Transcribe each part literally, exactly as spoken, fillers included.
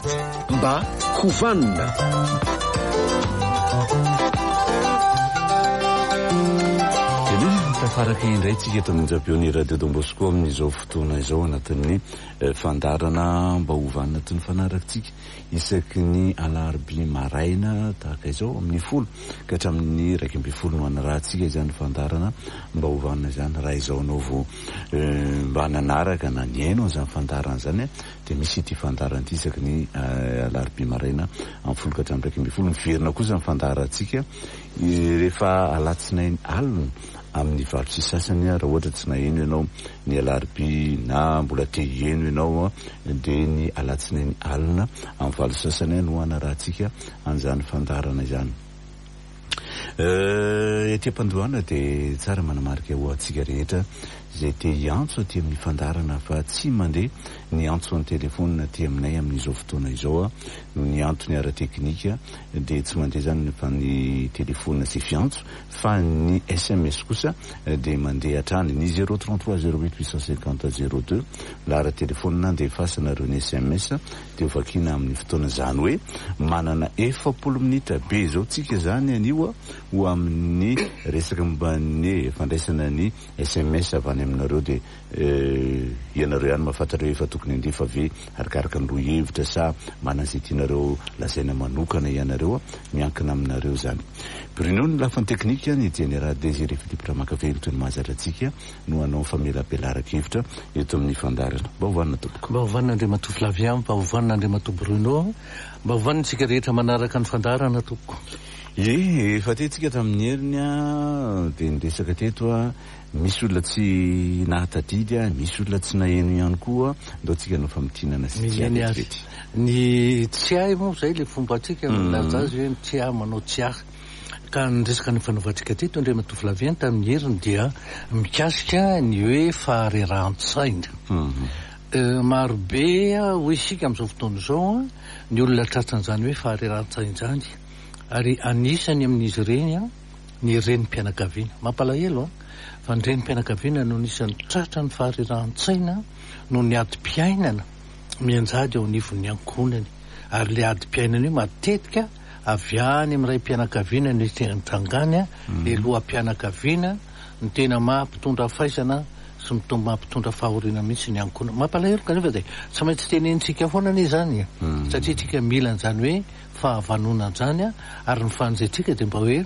mba hovanina. Tafaraka indray tsika eto amin'njapion'ny radio Don Bosco amin'izao fotoana izao anatin'ny fandarana mba hovanina toy ny fanarakantsika isaky ny alarobia maraina tahaka izao amin'ny folo ka hatramin'ny raiky amby folo no anarahantsika izany fandarana mba hovanina izany raha izao anao vo mba nanaraka na ny aino an'izany fandarana zany dia misy ity fandarana ity isaky ny alarobia maraina amin'ny folo ka hatramin'ny raiky amby folo miverina kosa ny fandarantsika rehefa alatsinainy alina amin'ny varotsy sasany raha ohatra tsy naheno ianao ny alarobia na mbola te hieno ianao dia ny alatsinainy alina amin'ny valo sasany no anarahantsika an'izany fandarana izany. Ety am-pandohana dia tsara manamarika ho antsika rehetra izay te hiantso aty amin'ny fandarana fa tsy mandeha ny antso ny telefona aty aminay amin'izao fotoana izao no ny antony ara-teknika dia tsy mandeha zany fa ny telefona sy fiantso fa ny S M S kosa dia mandeha hatrany ny zéro trente-trois zéro huit huit cent cinquante zéro deux lara telefona dia fasanareo ny S M S dia vakina amin'ny fotoana zany hoe manana efapolo minitra be zao tsika zany anio ho amin'ny resaka momba ny fandraisana ny S M S avy any aminareo dia ianareo ihany mahafantatra hoe efa tokony andefa ve arakaraka ny roa hevitra sa manana izay tianareo lazaina manokana ianareo miankina aminareo zany. Bruno ny lafiny teknika ny général Désiré Philippe Ramakavelo toy ny mahazatra antsika no anao famelabelaraka hevitra eto amin'ny fandarana. Mba hovanina tompoko. Mba hovanina Andriamatoa Flavien, mba hovanina Andriamatoa Bruno, mba hovanina tsika rehetra manaraka ny fandarana tompoko. Ye, efa tentsika tamin'ny heriny a dia niresaka teto a misy olona tsy nahatadidy a misy olona tsy naheno ihany koa ndao tsika no famitinana sy tsy ahy ny tsy ahy moa zay le fomba atsika milaza azy hoe tsy ahy manao tsy ahy ka niresaka ny fanaovantsika teto Andriamatoa Flavien tamin'ny heriny dia mikasika ny hoe faharerantsaina. Marobe ho isika amin'izao fotoana izao ny olona tratran'izany hoe faharerantsaina zany ary anisany amin'izy ireny a ny renim-pianakaviana mampalahelo a fa ny renim-pianakaviana no nisan'ny tratra ny faharerantsaina no ny adi-piainana mianjady ao anivon'ny ankonany ary le adi-piainana io matetika avy any amin'ny ray mpianakaviana ny trangany a le loham-pianakaviana ny tena mampitondra faisana sy mitomba mampitondra fahoriana mihitsy ny ankonana mampalahelo kanefa dia tsy maintsy tenenitsika foana ny zany satria tsika mila an'izany hoe fahavanona zany a ary ny fanjaitsika dia mba hoe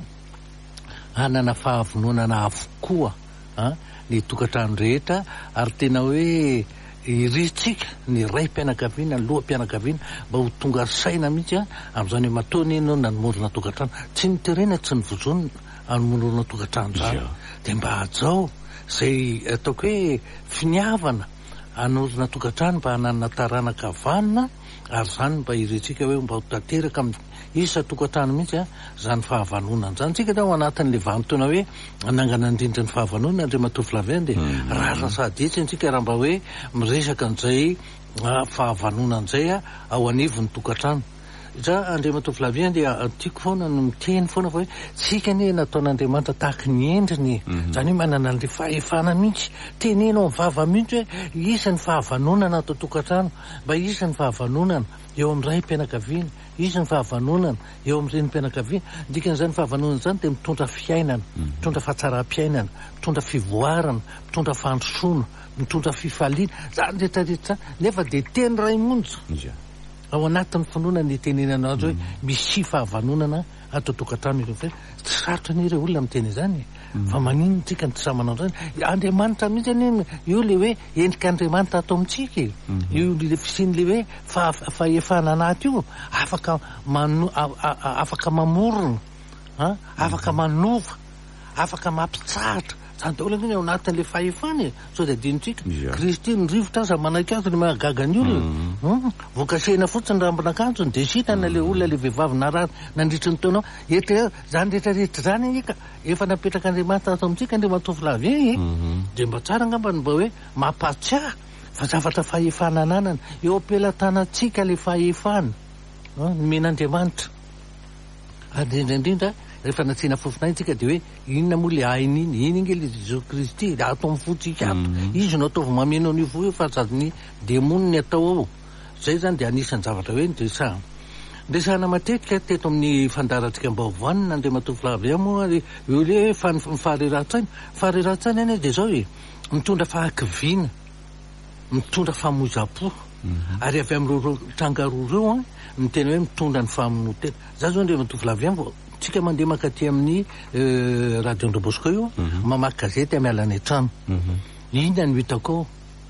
hanana fahavononana avokoa ny tokantrano rehetra ary tena hoe iritsika ny ray mpianakaviana ny loham-pianakaviana mba ho tonga saina mihitsy a amin'izany hoe mataony ianao nanomorona tokantrano tsy niterena tsy nyvozonina anomorona tokantrano zany dia mba hajao zay ataoko hoe finiavana anorona tokantrano mba hananana taranaka vanina ary zany mba iretsika hoe mba ho tanteraka amin'ny isa tokantrano mihitsy a zany fahavanonana zany tsika ao anatin'le vanitona hoe nangana indrindra ny fahavanonana Andriamatoa Flavien dia rarina sady etsy antsika raha mba hoe miresaka an'izay fahavanonana izay a ao anivon'ny tokantrano. Za Andriamatoa Flavien dia tiako foana no miteny foana fa hoe tsika ne nataon'Andriamanitra tahaka ny endriny zany hoe manana an'le fahefana mihitsy tenenao amin'ny vava mihitsy hoe isan'ny fahavanonana atao tokantrano mba isan'ny fahavanonana eo amin'ny ray mpianakaviana isan'ny fahavanonana eo amin'ny renim-pianakaviana dikan'izany fahavanonana zany dia mitondra fiainana mitondra fahatsara-piainana mitondra fivoarana mitondra fandrosoana mitondra fifaliana zany rehetrarehetra nefa dia teny ray monja ao anatin'ny finoana ny tenenana azy hoe misy fahavanonana atao tokantrano fa tsy sarotra an'ireo olona miteny izany fa manino tsika ny tsy samanao zany Andriamanitra mihitsy any io le hoe endrika Andriamanitra atao amintsika io le fisin'le hoe fahefana anaty io afaka mano afaka mamorona afaka manova afaka mampitsahatra zany daholo ny ao anatin'le fahefana sao dia dinitsika Kristy ny rivotra aza manaiky azy ny mahagaga ny olona voakasehina fotsiny rambon'akanjony dia sitana le olona le vehivavy narary nandritry ny taonao etra zany rehetrarehetra zany ika efa napetraka Andriamanitra atao amintsika Andriamatoa Flavien dia mba tsara angambany mba hoe mampatsiahy fa zavatra fahefana ananana eo ampelantanantsika le fahefana nomen'Andriamanitra ary indrindrindra rehefa natsina fofona itsika dia hoe inona moa le ainy iny iny inge le Jésus Kristy atao amin'ny fotsika ato izy no ataovy mameno an'io vo fa sady ny demony ny atao ao zay zany de anisan'ny zavatra hoe ndresahana ndresahana matetika teto amin'ny fandarantsika mbaovanina Andriamatoa Flavia moa io le faharerahan-tsaina faharerahan-tsaina any de zao hoe mitondra fahakiviana mitondra famozapo ary avy amin'ireo trangaroa reo a mitena hoe mitondra ny famonotena za zao Andriamatoa Flavia tsika mandeha makaty amin'ny radio Don Bosco io mamaky gazety amy alany an-trano ina no hitako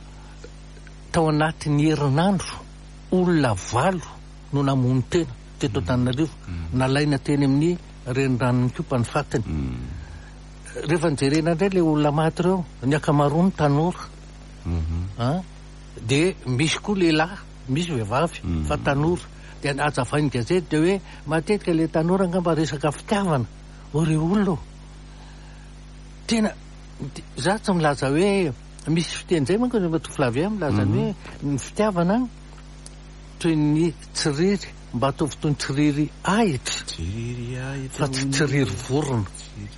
tao anatin'ny herinandro olona valo no namony tena teto Antananarivo nalaina teny amin'ny renirano kopa ny fatiny rehefa nijerena indray le olona maty reo ny akamaroany tanora a de misy koa lehilahy misy vehivavy fa tanora de azavainy gazety de hoe matetika le tanora angamba resaka fitiavana ore olona tena za tsy milaza hoe misy fiteny zay manko Andriamatoa Flavia milaza hoe ny fitiavana toy ny tsiriry mba ataovy toy ny tsiriry ahitra fa tsy tsiriry vorona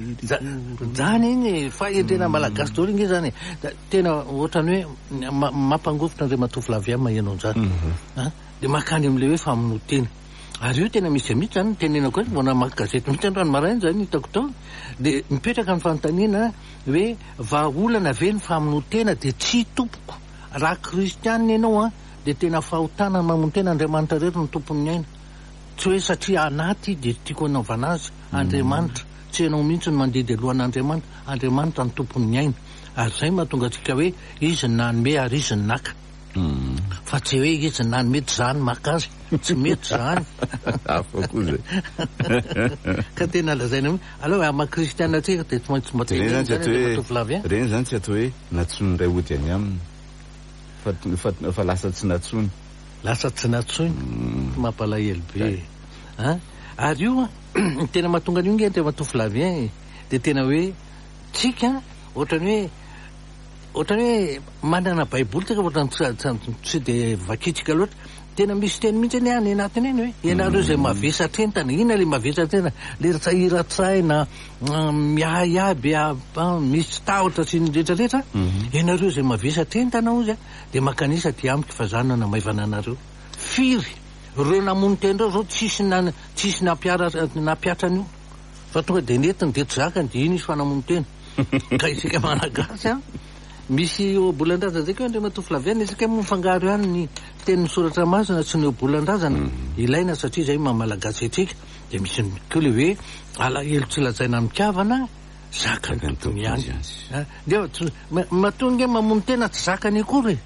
zany iny fa endrena malagasy daholo iny zany tena ohatrany hoe mampangofotra Andriamatoa Flavia mahenao zany de makany am'le hoe famonotena ary io tena misy mihitsy zany tenenako hoe vona maka gazety mihitsy androany maraina zany hitako tao de mipetraka ny fanontaniana hoe vahaolana ve ny famonotena de tsy tompoko raha kristianina ianao a de tena fahotana mamonotena Andriamanitra rery ny tompony aina tsy hoe satria anaty de tiako anaovana azy Andriamanitra tsy ianao mihitsy ny mandeha de lohan'Andriamanitra Andriamanitra ny tompony aina ary zay mahatonga atsika hoe izy ny nanome ary izy ny naka fa tsy hoe izy ny nanomety zany makazy tsy mety zany afa koa zay ka tena lazaina aloha ama kristiana tsika de tsy maintsy mbatsy reny zany tsy atao hoe natsony ray ody any aminy fa lasa tsy natsony lasa tsy natsony mampalahelo be a ary io tena mahatonga an'io nge Andriamatoa Flavia de tena hoe tsika ohatrany hoe ohatrany hoe manana baiboly tsika ohatrany tsy de vakitsika loatra tena misy teny mihitsy any any anatiny eny hoe ianareo zay mavesatra entana ina le mavesatra entana le tsahira-tsaina miahy aby misy tahotra sy ny rehetrarehetra ianareo zay mavesatra entana ozy a de makanisa ty amiko fa zany namaivana anareo firy reo namony teny reo zao tsisy na tsisy napiara napiatra an'io fa tonga de netiny de tsy zakany de iny izy fanamony tena ka isika malagasy a misy obolan-drazana zay ko Andriamatoa Flavia isika mifangaro ihany ny tenin'ny soratra masina sy ny obolan-drazana ilaina satria zay mamalagasy atsika de misy ko le hoe alahelo tsy lazaina mikavana zakany tompony ihany de matonga mamony tena tsy zakany akory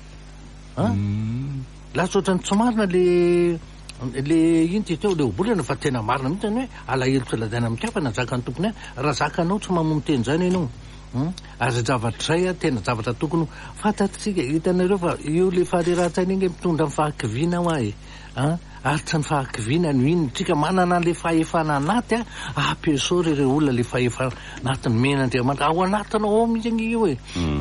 lasa ohatrany tsy marina le le iny ty teo le obolana fa tena marina mihitsy zany hoe alahelo tsy lazaina mikavana zakany tompony ihany raha zakanao tsy mamony teny zany ianao azy zavatra zay a tena zavatra tokony fantatsika hitanareo fa io le faharerahan-tsaina iny mitondra ny fahakiviana ho ahy a aritra ny fahakiviana no iny tsika manana le fahefana anaty a ampiasaory ireo olona le fahefa anatiny men'Andriamanitra ao anatinao ao mihitsy any io e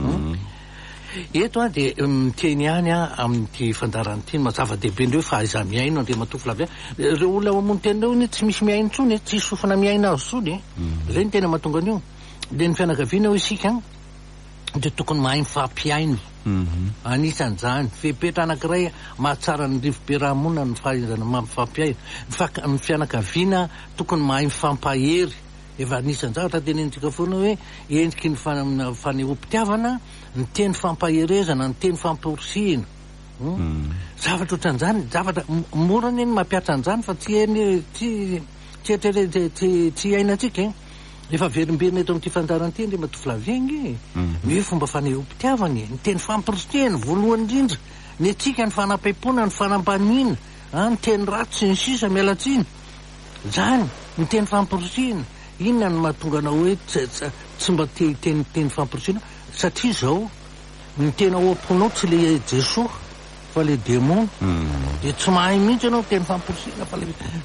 eto a de miteny ihany a amin'ity fandarany ity mazava-dehibe ndreo fa aiza miaino Andriamatoa Flavia ireo olona mamony tenireo iny tsy misy miaino tsony tsy sofina miaina azy tsony zay ny tena mahatonga an'io de ny fianakaviana ho isika de tokony mahay mifampiaino anisan'izany fepetra anankiray mahatsara ny rivo-piarahamonina ny fahaizana mamifampiaino ny fianakaviana tokony mahay mifampahery efa anisan'ny zavatra tenentsika foana hoe endriky ny fanehoam-pitiavana ny teny fampaherezana ny teny famporisihina zavatra ohatran'izany zavatra morana iny mampiatra an'izany fa tsy eny tsy tsy etrere tsy ainatsika e efa verimberina eto amin'ity fandaran'ity Andriamatoa Flavia nge hoe fomba fanehoam-pitiavany ny teny famporisihina voalohany indrindra ny atsika ny fanam-paipona ny fanampanina ny teny ratsy sy ny sisa mialatsiny zany ny teny famporisihina inona ny mahatonga anao hoe tsy mba teny teny famporisihina satria zao ny tena oamponao tsy le Jesosy fa le démon de tsy mahay mihitsy anao teny famporisihina fa le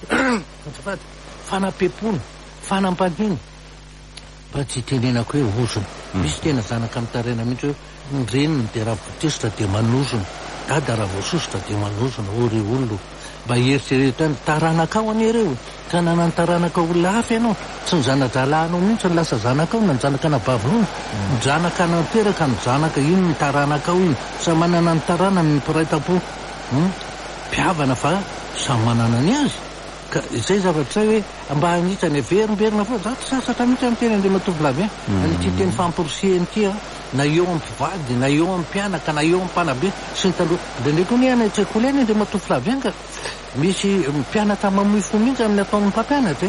fanam-paipona fanampanina fa tsy tenenako hoe ozona misy tena zanaka mitaraina mihitsy hoe ny reniny de raha votesitra de manozona dada raha voasositra de manozona ory olona mba eritreretra ny taranakao an'ireo ka nanany taranaka olona hafa ianao tsy ny zanadalahanao mihitsy ny lasa zanakao na ny zanaka nabavinao ny zanaka nateraka ny zanaka iny ny taranakao iny sa manana ny tarana ny mpiray-tampo mpiavana fa samy manana ny azy ka izay zavatra hoe mba hanitsany averimberina fa zato sasatra mihitsy amin'ny teny Andriamatovolahy a anyty teny famporosiany ty a na eo amin'ny mpivady na eo amin'ny mpianaka na eo amin'ny mpanabe sy ny taloha ndraindraiky ny ana an-tsekoly any Andriamatovolahy any ka misy mpianatra mamoy fo mihitsy amin'ny ataon'ny mpampianatra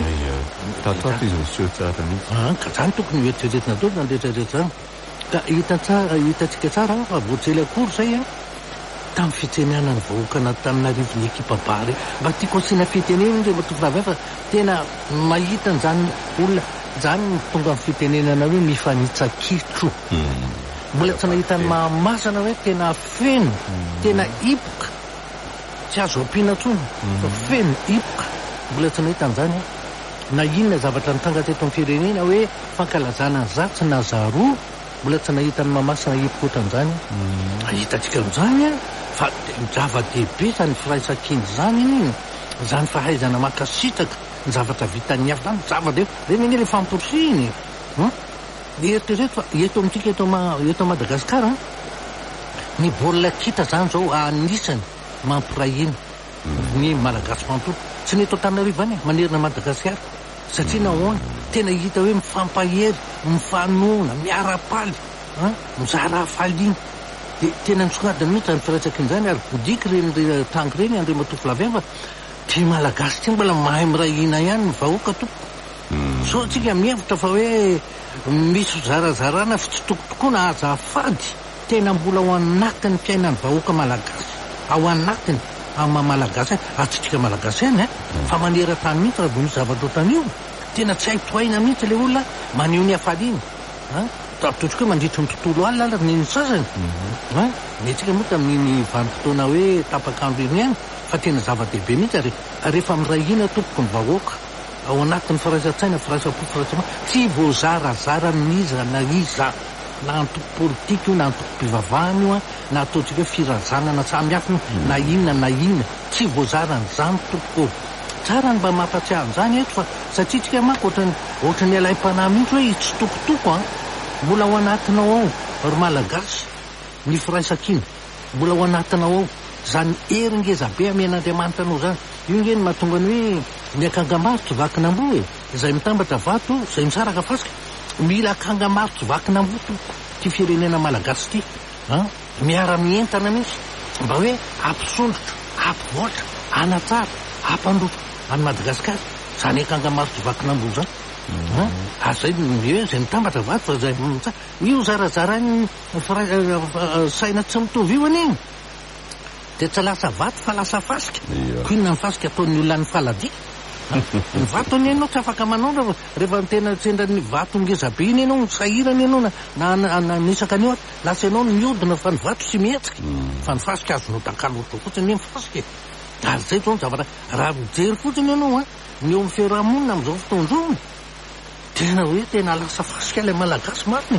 ka zany tokony hoeritreretina dolo nandrehetrarehetra zany ka hita tsara hitantsika tsara fa voatsely akory zay a tamin'ny fiteniana ny vahoaka tamin'arivo ny ekipa bary mba tiako asiana fitenena Andriamatovolahy fa tena mahita n'izany olona zany tonga amin'ny fitenenana hoe mifanitsakitro mbola tsy nahita ny mahamasana hoe tena feno tena hipoka tsy azo ampiana tsony fa feno hipoka mbola tsy nahita an'izany na inona zavatra nitanga teto amin'ny firenena hoe fankalazana ny zatsy na zaroa mbola tsy nahita ny mahamasana hipoka ohatran'izany hitantsika amin'izany a fa zava-dehibe zany firaisan-kiny zany iny zany fahaizana makasitraka ny zavatra vitany hafa zany zava-dehibe reny anie le famporosiny eritrereto fa eto amintsika eto eto Madagasikara ny baolina kitra zany zao anisany mampirahina ny malagasy manontolo tsy ny eto Antananarivo any manerina Madagasikara satria nahoana tena hita hoe mifampahery mifanohana miara-paly mizara hafaliana dia tena nisongadina mihitsy zany firaisan-kiny zany ary bodiky reny tango reny Andriamatovolahy fa ty malagasy ty mbola mahay mirahina ihany ny vahoaka tompo so atsika mihevitra fa hoe misy zarazarana fi tsy tokotokoana azafady tena mbola ao anatiny mpiainany vahoaka malagasy ao anatiny ama malagasy atsitsika malagasy any e fa manera-tany mihitsy raha vo misy zavatra ohatran'io tena tsy hay toaina mihitsy le olona maneho ny hafaliana totrika hoe mandritry ny tontolo alina ala ny sasany ny atsika moa tamin'iny vanim-potoana hoe tapakandro iny ihany fa tena zava-dehibe mihitsy ary rehefa mirahina tompoko ny vahoaka ao anatin'ny firaisan-tsaina firaisampo firaisama tsy voazarazara niza na iza na antoko politika io na antoko mpivavahana io a na ataontsika hoe firazanana samihafa na inona na inona tsy voazaran'izany tompoko tsara ny mba mampatsiahy an'izany eto fa satria tsika mako ohatran'ny alay-panahy mihitsy hoe itsitokotoko a mbola ao anatinao ao ry malagasy ny firaisan-kiny mbola ao anatinao ao zany eringezabe amen'Andriamanitra anao zany io nge ny mahatonga ny hoe ny akangamarotry vakinambo e izay mitambatra vato izay misaraka fasika mila akangamarotry vakinambo ty firenena malagasy ty miara-mientana mihitsy mba hoe ampisondrotra ampivoatra anatsara ampandrotra any Madagasikara zany akangamarotry vakinambo zany azay hoe zay mitambatra vato fa zay io zarazarany saina tsy mitovy io an'iny dia tsy lasa vato fa lasa fasika ko inona ny fasika ataon'ny olona ny faladia ny vato any ianao tsy afaka manao rehefa tena sendra ny vato ngezabe iny ianao sahirany ianao na nisaka anio lasa ianao miodina fa ny vato tsy mihetsika fa ny fasika azonao tankaloto fotsiny ny fasika ary zay zao ny zavatra raha mijery fotsiny ianao a ny eo amin'ny fiarahamonina amin'izao fotoan'izao tena hoe tena lasa fasika ilay malagasy mariny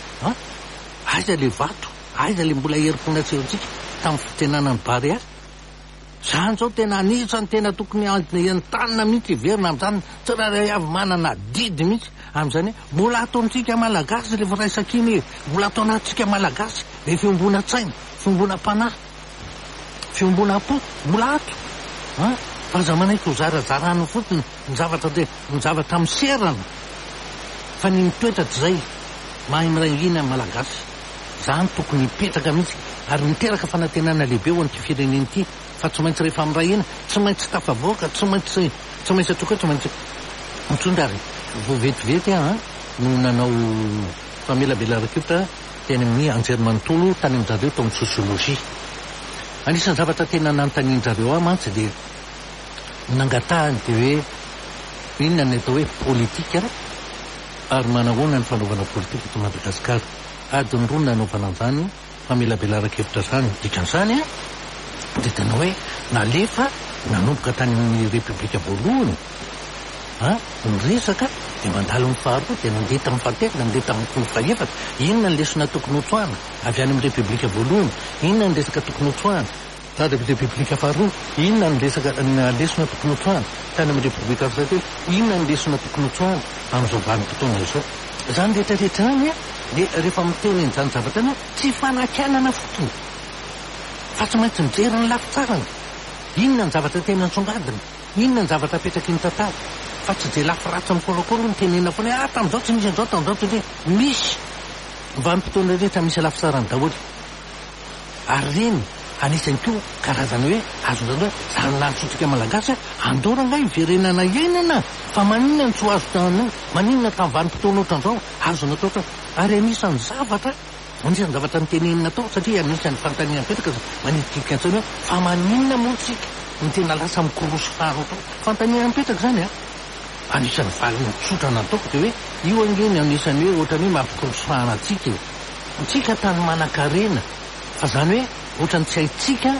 aiza le vato aiza le mbola herim-ponatserontsika tamin'ny fitenanany bary azy zany zao tena anisany tena tokony entanina mihitsy iverina amin'izany tsy raha avy manana didy mihitsy amin'izany hoe mbola ataontsika malagasy le firaisan-kiny e mbola ataonatsika malagasy le fiombona tsaina fiombona mpanahy fiombona po mbola ato fa za manaiky ho zarazarano fotsiny ny zavatra de ny zavatra miserana fa ny mitoetra zay mahay miraingina malagasy zany tokony hipetraka mihitsy ary miteraka fanantenana lehibe ho an'ity fireneny ity fa tsy maintsy rehefa mirahina tsy maintsy tafavoaka tsy maintsy tsy maintsy atoka tsy maintsy mitsondra ary vo vetivety a no nanao famelabela rakitra teny amin'ny anjerimanontolo tany amin'zareo tao amin'ny sosiolojia anisan'ny zavatra tena nanontanian'zareo a mantsy dia nangatahany dia hoe inona ny atao hoe politika ary manahoana ny fanaovana politika eto Madagasikara adiny roa nanaovana an'izany famelabela rakevitra zany dikan'izany a dia tena hoe nalefa nanomboka tany amin'ny repoblika voalohany a nyresaka dia mandalo ny faharoa dia nandeha tamin'ny fahatelo nandeha tamin'ny fahaefatra inona ny lesona tokony hotsoahana avy any amin'ny repoblika voalohany inona ny resaka tokony hotsoahana tany amin'ny repoblika faharoa inona ny resaka lesona tokony hotsoahana tany amin'ny repoblika fahatelo inona ny lesona tokony hotsoahana amin'izao vanim-potoana izao zany rehetrarehetra zany a dia rehefa miteny n'izany zavatra any tsy fanakanana fotsiny fa tsy maintsy mijery ny lafitsarany inona ny zavatra tena nitsongadina, inona ny zavatra apetraky ny tantara, fa tsy de lafiratsy mikorakora ny tenena foana hoe ah tamin'izao tsy misy an'izao tamin'izao tsy hoe misy vanim-potoana rehetra misy lafisarany daholo. Ary reny anisany koa karazana hoe azon'izany hoe zanonanitsotsika malagasy andora ngay iverenana iainana fa maninona ny tsy ho azo tany maninona tamin'ny vanim-potoana ohatran'izao azo natao oatra. Ary anisan'ny zavatra anisan'ny zavatra nitenenina tao satria anisan'ny fanontaniana petraka manidikidika antsony hoe fa maninona moa tsika ny tena lasa mikorosy faro tao fanontaniana mipetraka zany a. Anisan'ny valiny tsotra nataoko de hoe io angeny anisan'ny hoe ohatrany hoe mampikorosy fahana atsika io tsika tany manan-karena fa zany hoe ohatrany tsy haitsika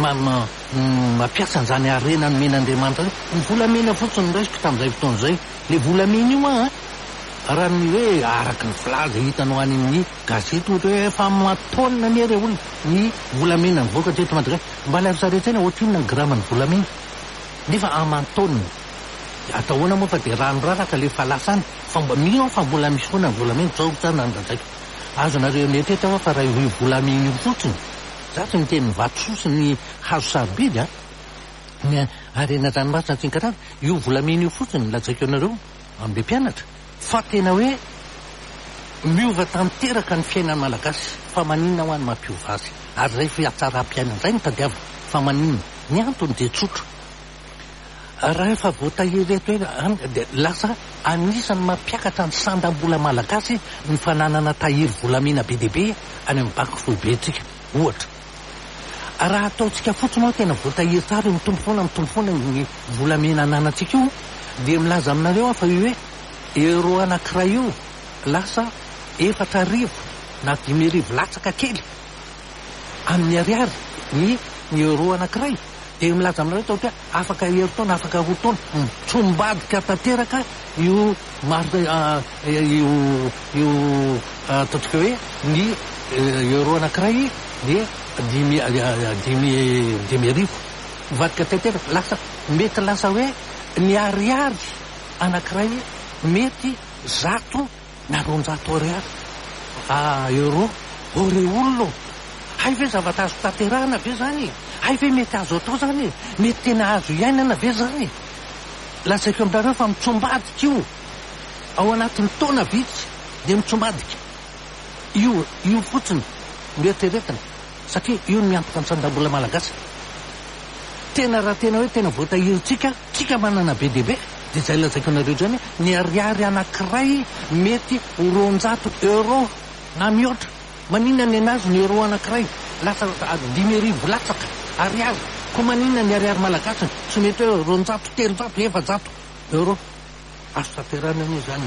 mampiasa an'izany arena ny men'Andriamanitra ny volamena fotsiny nraisiko tamin'izay fotoan'izay le volamena io a raha ny hoe araky ny filaza hitanao any amin'ny gazety ohatra hoe efa mataonina miery olona ny volamena nyvoaka teto Madagasikara mba lafisaretrena ohatra inona ny grama ny volamena nefa amantaonina atahoana moa fa de ranoraraka le falasany fa mba mino fa mbola misy foana ny volamena zao tsana ndrazaiko azonareo mieteta fa fa raha io volamena io fotsiny zatsy ny teny vatososi ny hazo sarobidy a ny arena ranomasina tsinkarana io volamena io fotsiny lazaiko anareo am'le mpianatra fa tena hoe miova tanteraka ny fiainany malagasy fa maninona ho any mampiova azy ary zay fiatsaram-piainana zay ny tadiava fa maninona ny antony de tsotro raha efa voatahiry eto hoe de lasa anisany mampiakatra ny sandam-bola malagasy ny fananana tahiry volamena be deabe any amin'ny banky foibe tsika ohatra raha ataotsika fotsiny ao tena voatahiry tsara mitombo foana mitombo foana ny volamena ananatsika io de milaza aminareo a fa io hoe euro anankiray io lasa efatra arivo na dimy arivo latsaka kely amin'ny ariary ny ny euro anankiray de milaza aminareo tao hoe afaka heritaona afaka ho taona mitsombadika tanteraka io maro io io ataontsika hoe ny euro anankiray de dimy dimy dimy arivo mivadika tanteraka lasa mety lasa hoe ny ariary anankiray mety zato na roanjato ariary a euro ore olona hay ve zavatra azo tanterahana ve zany hay ve mety azo atao zany mety tena azo iainana ve zany lasaiko aminareo fa mitsombadika io ao anatin'ny taona vitsy de mitsombadika io io fotsiny mieritreretina satria io ny miantoka ny sandam-bola malagasy tena raha tena hoe tena voatahiritsika tsika manana be deabe de zay lazaiko anareo zany ny ariary anankiray mety roanjato euro na mihoatra maninona ny anazy ny euro anankiray lasa dimy arivo latsaka ariary ko maninona ny ariary malagasy tsy mety hoe roanjato telojato efajato euro azo tanterana io zany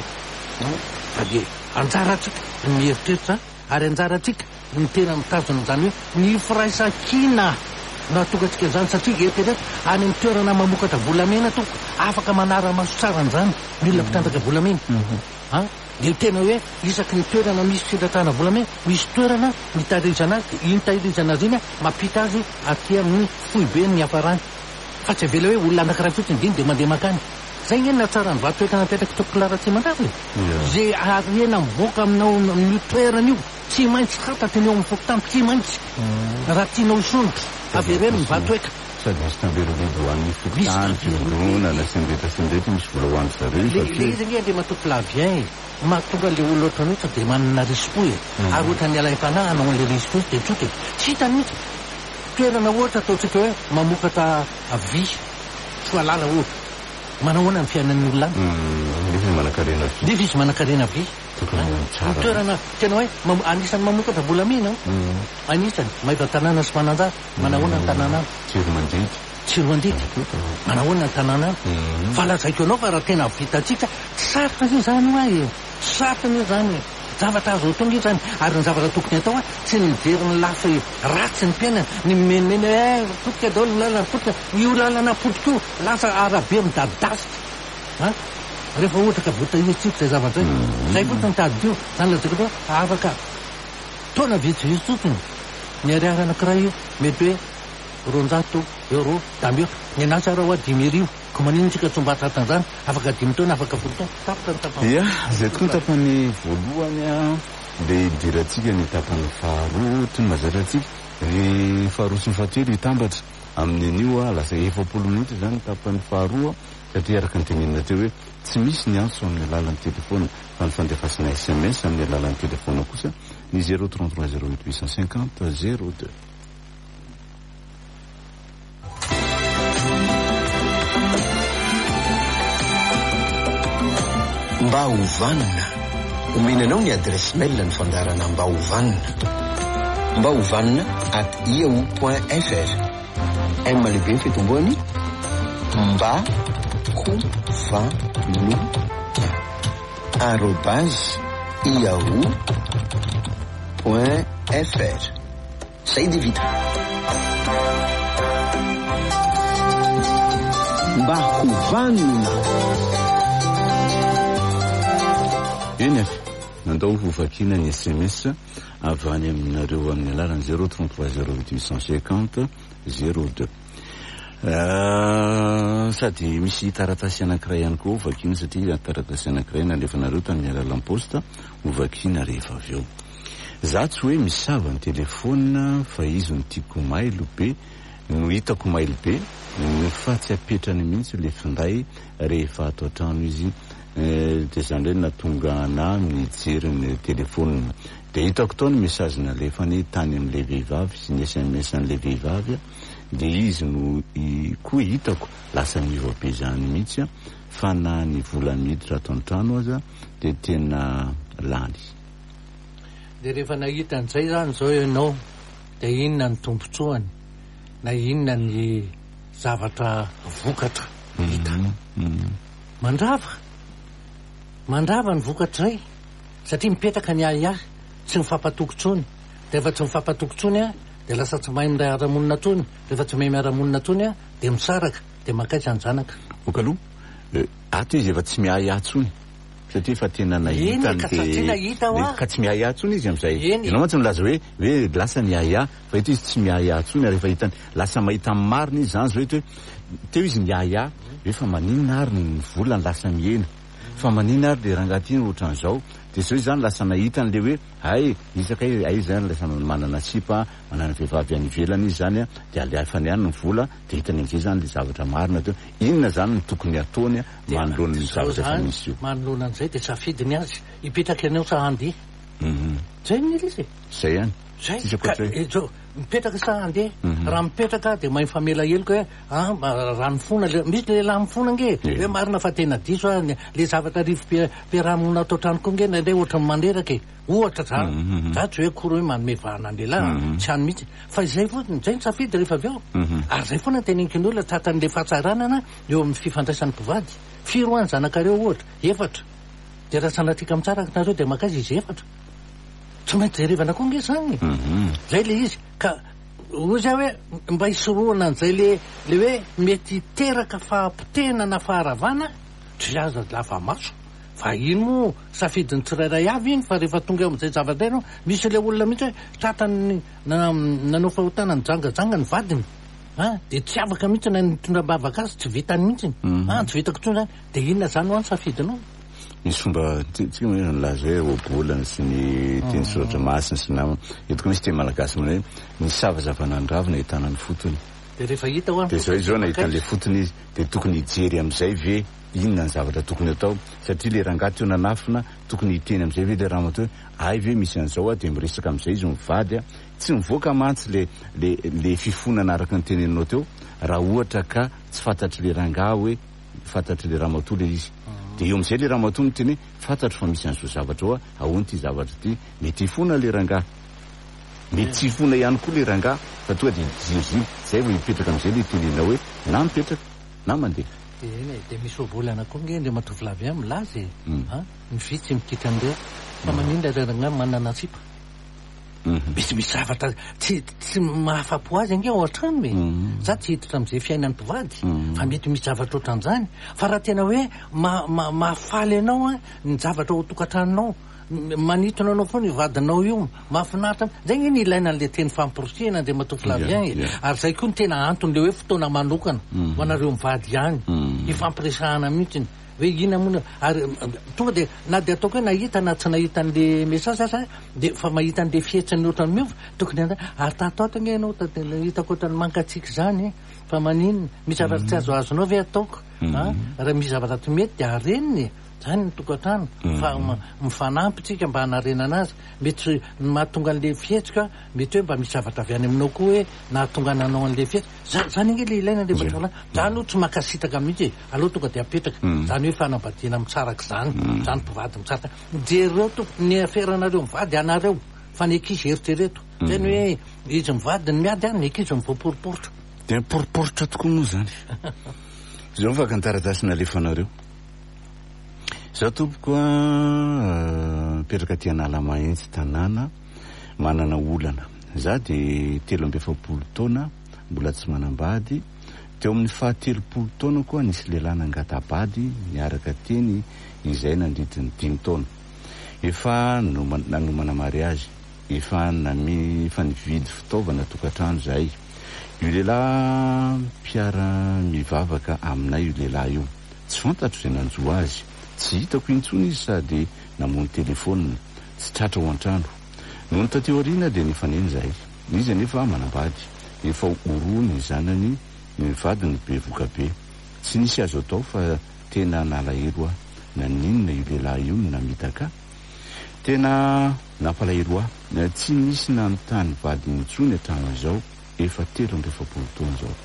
fa de anjaratsika mieritreritra ary anjaratsika ny tena mitazona zany hoe ny firaisakina natokatsika zany satria etereto any amin'ny toerana mamokatra volamena toko afaka manara-maso tsara an'izany ny olona mpitandraka volamena a de tena hoe isaky ny toerana misy filatrana volamena misy toerana mitahirizana iny tahirizana azy iny a mampita azy aty amin'ny foibe ny hafarany fa tsy avela hoe olona anankiray fotsiny diny de mandeha makany zay enina tsara ny vatoeka napetraka tokolara tsy mandravy zay arena mivoaka aminao amin'ny toerana io tsy maintsy hatatiny eo amin'ny fokotany tsy maintsy raha tianao isondrotra avereno ny vatoeka sady misy tamberovidy hoan'ny fokotany fivodronana sendretasendrety misy vola hoany zareo le izy nge le matoky lavien mahatonga le olo ohatrany ohatra de manana rispo e ary ohatra ny alaim-panahy anao an'le rispo de tsotra tsy hitany mihitsy toerana ohatra ataotsika hoe mamokatra vy soalala ohatra manao hoana ny fiainan'ny olona lefa manan-karena vy lefa izy manan-karena vy toerana tena hoe anisany mamokatra volamena anisany mahita tanàna sy mananjara manahoana ny tanàna tsiro mandidy tsiro mandidy manahoana ny tanàna fa lazaiko anao fa raha tena vitatsika sarotra io zany hoa e sarotra io zany zavatra azo tonga io zany ary ny zavatra tokony atao a tsy ny miveriny lafa ratsy ny mpiainana ny menimeny e potika daholo ny lalana potika io lalana potika io lasa arabe midadidasika a rehefa ohatra ka voatahiritsika zay zavatra zay zay fotsiny mitady io zany lazaiko atao afaka taona vitsivitsy fotsiny ny ariary anankiray io mety hoe roanjato euro dambio ny anazy ara hoa dimy arivo ko manino tsika tsombatra tanzany afaka dimy taona afaka folo taona tapaka ny tapany ia zay tokoa ny tapany voalohany a le idiratsika ny tapany faharoa ohatry ny mazatra atsika ny faharoa sy ny fahatelo hitambatra amin'n'io a lasa efapolo minitra zany tapany faharoa satria araka ny tenenina teo hoe tsy misy ny antso amin'ny alalan'ny telefona fa ny fandefasana S M S amin'ny alalan'ny telefona kosa ny zéro trente-trois zéro huit huit cent cinquante zéro deux. mba hovanina omenanao ny adresse mail ny fandarana mba hovanina mba hovanina at yahoo point fr m lehibe ny fitomboany mba hovanina arobase yahoo point fr. Zay dia vita. Mba hovanina eny afy nandao hovakiana ny S M S avy any aminareo amin'ny alarany zéro trente-trois zéro huit huit cent cinquante zéro deux. Sady misy taratasy anankiray ihany koa hovakiana satria taratasy anankiray nalefanareo tamin'ny alalan'ny posta hovakiana rehefa avy eo. Za tsy hoe misava ny telefona fa izy no tiako mailo be no hitako mailo be no fa tsy apetrany mihitsy le finday rehefa ato an-trano izy dia zany hoe natonga ana mijery ny telefona dia hitako tao ny message nalefany tany amin'ilay vehivavy sy ny S M S an'ilay vehivavy dia izy no koa hitako lasa miva be zany mihitsy fa na ny vola miditra ato an-trano aza dia tena lany. Dia rehefa nahita an'izay zany zao ianao dia inona ny tombotsoany na inona ny zavatra vokatra hita mandrava mandrava ny vokatra ray satria mipetraka ny ahiahy tsy mifampatokontsony dia efa tsy mifampatokontsony a dia lasa tsy mahay minday ara-monina tony rehefa tsy mahay miara-monina tony a dia misaraka dia makaitsy any zanaka okaloha ato izy efa tsy miahiahy tsony satria fa tena nahita ka tsy miahiahy tsony izy amin'izay ianao mantsy milaza hoe hoe lasa ny ahiahy fa ito izy tsy miahiahy tsony rehefa hitany lasa mahita amin'ny marina izy zany zao ito hoe teo izy ny ahiahy hoe fa maninona ary ny volany lasa mihena fa maninona ary le rangaty iny ohatran'izao dia zao izy zany lasa nahita an'le hoe ay isaka ay zany lasa manana sipa manana vehivavy any ivelany izy zany a dia alefany ihany ny vola dia hitany amin'izay zany le zavatra marina teo inona zany ny tokony ataony a manoloana ny zavatra fa misy io manoloana an'izay dia safidiny azy hipetraka ianao sa handeha zay nila izy zay ihany zay mipetraka sa handeha raha mipetraka dia mahay famela heloko hoe raha mifona misy lehilahy mifona nge hoe marina fa tena diso le zavatra rivo mpiarahamonina atao tranoko nge na ndray ohatra mandreraka e ohatra zany za tsy hoe kory hoe manome vahana ny lehilahy tsy hany mihitsy fa izay fotsiny zay ny safidy rehefa avy ao ary zay foana teneniko ny olona tratran'le fahatsaranana eo amin'ny fifandraisan'ny mpivady firy hoany zanakareo ohatra efatra dia raha sanatrika mitsaraka nareo dia makaizy izy efatra tsy maintsy jerevana koa nge zany zay le izy ka ozy aho hoe mba hisoroana an'izay le le hoe mety teraka fahampitena na faharavana tsy aza lava maso fa ino moa safidiny tsirairay avy iny fa rehefa tonga eo amin'izay zavatra ianao misy le olona mihitsy hoe tratany nanao fahotana ny jangajanga ny vadiny a dia tsy afaka mihitsy na nitondra-bavaka azy tsy vitany mihitsy a tsy vitako tsony zany dia inona zany ho any safidinao misy fomba tsika hoe nilaza hoe obolana sy ny teny soratra masina sy namana hitako misy teny malagasy mana hoe ny savazava-nandravina hitana ny fotony dia rehefa hita ho dia zao izao nahitan'le fotony izy dia tokony hijery amin'izay ve inona ny zavatra tokony atao satria le rangaty eo nanafina tokony hiteny amin'izay ve le raha mato hoe ay ve misy an'izao a dia miresaka amin'izay izy mivady a tsy mivoaka mantsy le le le fifonana araka ny teneninao teo raha ohatra ka tsy fantatry le ranga hoe fantatry le ramatolo izy dia eo amin'izay le ramatolo ny teny fantatry fa misy an'izao zavatra ao a ahoany ty zavatra ty mety hifona le ranga mety tsy hifona ihany koa le ranga fa tonga dia zizi zay vao hipetraka amin'izay le tenenina hoe na mipetraka na mandeha eny e dia misy obolana koa nge ndre matovilavy ihany milaza e a ny vitsy mitika an'ireo fa manindra reragna manana tsipa misy misy zavatra tsy tsy mahafapo azy ange ao an-trano e za tsy hiditra amin'izay fiainan'ny mpivady fa mety misy zavatra ohatran'izany fa raha tena hoe mahafaly ianao a ny zavatra ho tokantranonao manitona anao foana ivadinao io mahafinaritra zay nge ny ilaina n'le teny famporosiana dia matovilavy ihany e ary zay koa ny tena antony le hoe fotoana manokana ho anareo mivady ihany ifampiresahana mihitsiny hoe ina moana ary tonga de na de ataoko hoe nahita na tsy nahita an'le message asa de fa mahita an'le fihetsany ohatrany miova tokony anda ary tataotagna ianao hitako ohatrany mankatsiaka zany fa maninona misy zavatra tsy azo azonao ve ataoko a raha misy zavatra ty mety de areniny zany ny tokantrano fa mifanampytsika mba hanarena anazy mety mahatonga an'le fihetsika mety hoe mba misy zavatra avy any aminao koa hoe nahatonga ananao an'le fihetsika zany nge le ilaina le mba zany ho tsy makasitaka mihitsy aloha tonga de apetraka zany hoe fanambadiana mitsaraka zany zany mpivady mitsaraka jereo tompo ny aferanareo mivady anareo fa ny ankizy eritrereto zany hoe izy mivady ny miady any ny ankizy mivoporiporitra de poriporitra tokoa moa zany zao mifakantaradasina alefanareo za tompoko a mipetraka ty anala mahitsy tanàna manana olana za de telo amby efapolo taona mbola tsy manambady teo amin'ny fahatelopolo taona koa nisy lehilahy nangatabady miaraka teny izay nandritiny dimy taona efa nanomana mariazy efa nami fa nividy fitaovana tokantrano zay io lehilahy mpiara mivavaka aminay io lehilahy io tsy fantatro zay nanjo azy tsy hitako intsony izy sady namony telefônina tsy tratra ho an-trano noho ny tateo arina de nifaneny zay izy anefa manambady efa orony zanany mivadiny be vokabe tsy nisy azo atao fa tena nalahelo a na ninona io lehilahy io namitaka tena nampalahelo a tsy nisy nanontany vadiny intsony atrano zao efa telo amby efapolo taona zao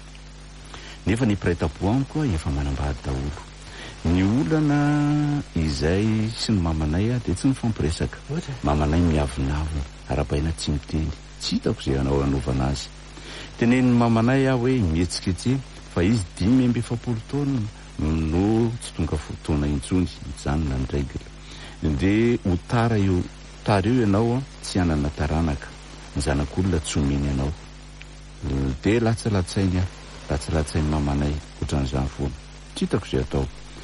nefa ny prêt-à-point amiko efa manambady daholo ny olana izay sy ny mamanay a de tsy nifampiresaka mamanay miavinavina arabaina tsy miteny tsy hitako zay anao anaovana azy teneniny mamanay a hoe mihetsika etsy fa izy dimy amby efapolo taona no tsy tonga fotoana intsony mijanona ny regla de ho tara eo tara eo ianao tsy anana taranaka ny zanak'olona tsy omeny anao de latsalatsainy a latsalatsainy mamanay ohatran'izany foana tsy hitako zay atao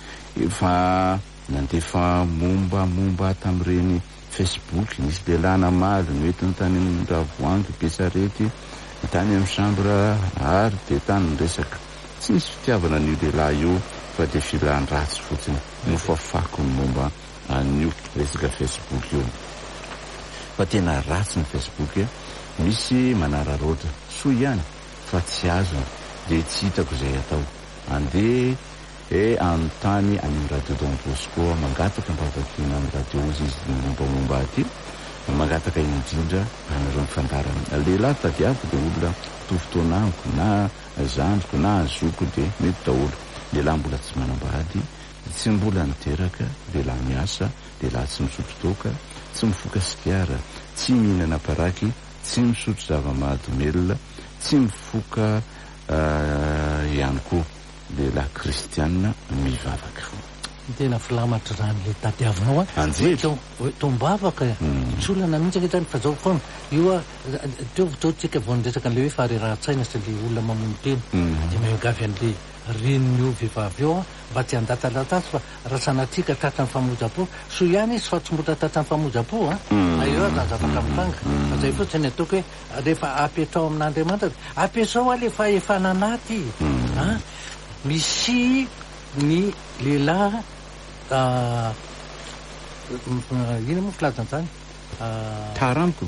efa nandefa momba momba tamin'ireny Facebook nisy lehilahy namaly noentiny tany amin'ny Ravoangy Besarety tany amin'ny chambre ary de tany niresaka tsy nisy fitiavana an'io lehilahy io fa de filany ratsy fotsiny no fafako ny momba an'io resaka Facebook io fa tena ratsy ny Facebook e misy manararoatra so ihany fa tsy azo de tsy hitako zay atao andeha e anontany amin'ny radio Don Bosco mangataka mpavakina amin'ny radio izy izy mombamomba aty mangataka indrindra anareo mifandarana lehilahy tadiaviko de olona tofotoana amiko na zandriko na azoko de mety daholo lehilahy mbola tsy manambady tsy mbola niteraka lehilahy miasa lehilahy tsy misotro toka tsy mifoka sikiara tsy mihinana paraky tsy misotro zava-mahadomelona tsy mifoka ihany koa lehilahy kristianina mivavaka tena filamatra zany le tadiavinao a tombavaka tsy olana mihitsy akezany fa zao foana io a teo fotoatsika vao niresaka an'le hoe faharerahan-tsaina sy le olona mamono teny de mahagavy an'le reniny io vehivavy eo a mba tsy andatalatatsy fa raha sanatrika tratra ny famojapo so ihany izy fa tsy mbota tratra ny famojapo a eo zany zavatra mitanga fa zay fotsiny ataoko hoe rehefa apetrao amin'Andriamanitra apetrao a le fa efa nanaty a misy ny lehilahy ina moa filazany zany taramiko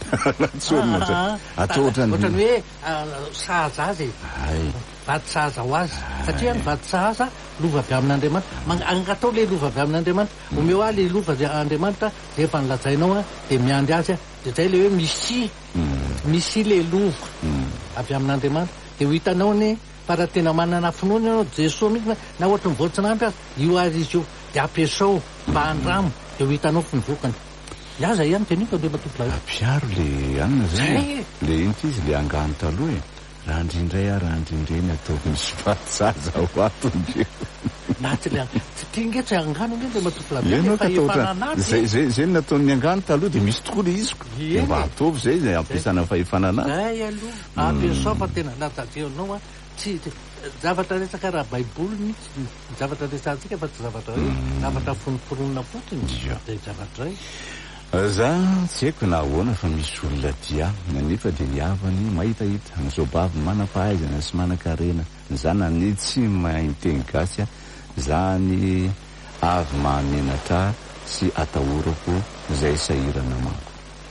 ohatrany hoe sahaza azy vady sahaza ho azy satria ny vady sahaza lova avy amin'Andriamanitra angatao le lova avy amin'Andriamanitra omeo a le lova Andriamanitra de efa nilazainao a de miandry azy a de zay le hoe misy misy le lova avy amin'Andriamanitra de ho hitanao ny fa raha tena manana finoana ianao Jesosy mihitsy na ohatra mivoatsin'ampy azy io azy izy io de ampiasao mba andramo de ho hitanao fi nivokany iaza ihany teniko de matoky la piaro le anina zay le inty izy le angano taloha e raha andrindray a raha andrindrany ataoko misy vatsaza ho atondreo na tsy le tingetra angano nge de matoky la zay zay zay nataon'ny angano taloha de misy tokoa le iziko de mba ataovy zay zay ampiasana fahefanana zay aloha ampiasao fa tena natajeonao a tsy zavatra resaka raha baiboly mihitsy zavatra resantsika fa tsy zavatra hoe zavatra foniforonina fotsiny de zavatra zay za tsy haiko na ahoana fa misy olona dia nefa dia niavany mahitahita an'izao bavy manam-pahaizana sy manan-karena zany any tsy mahinteny gasy a zany avy mahamenatra sy atahorako zay sahirana mako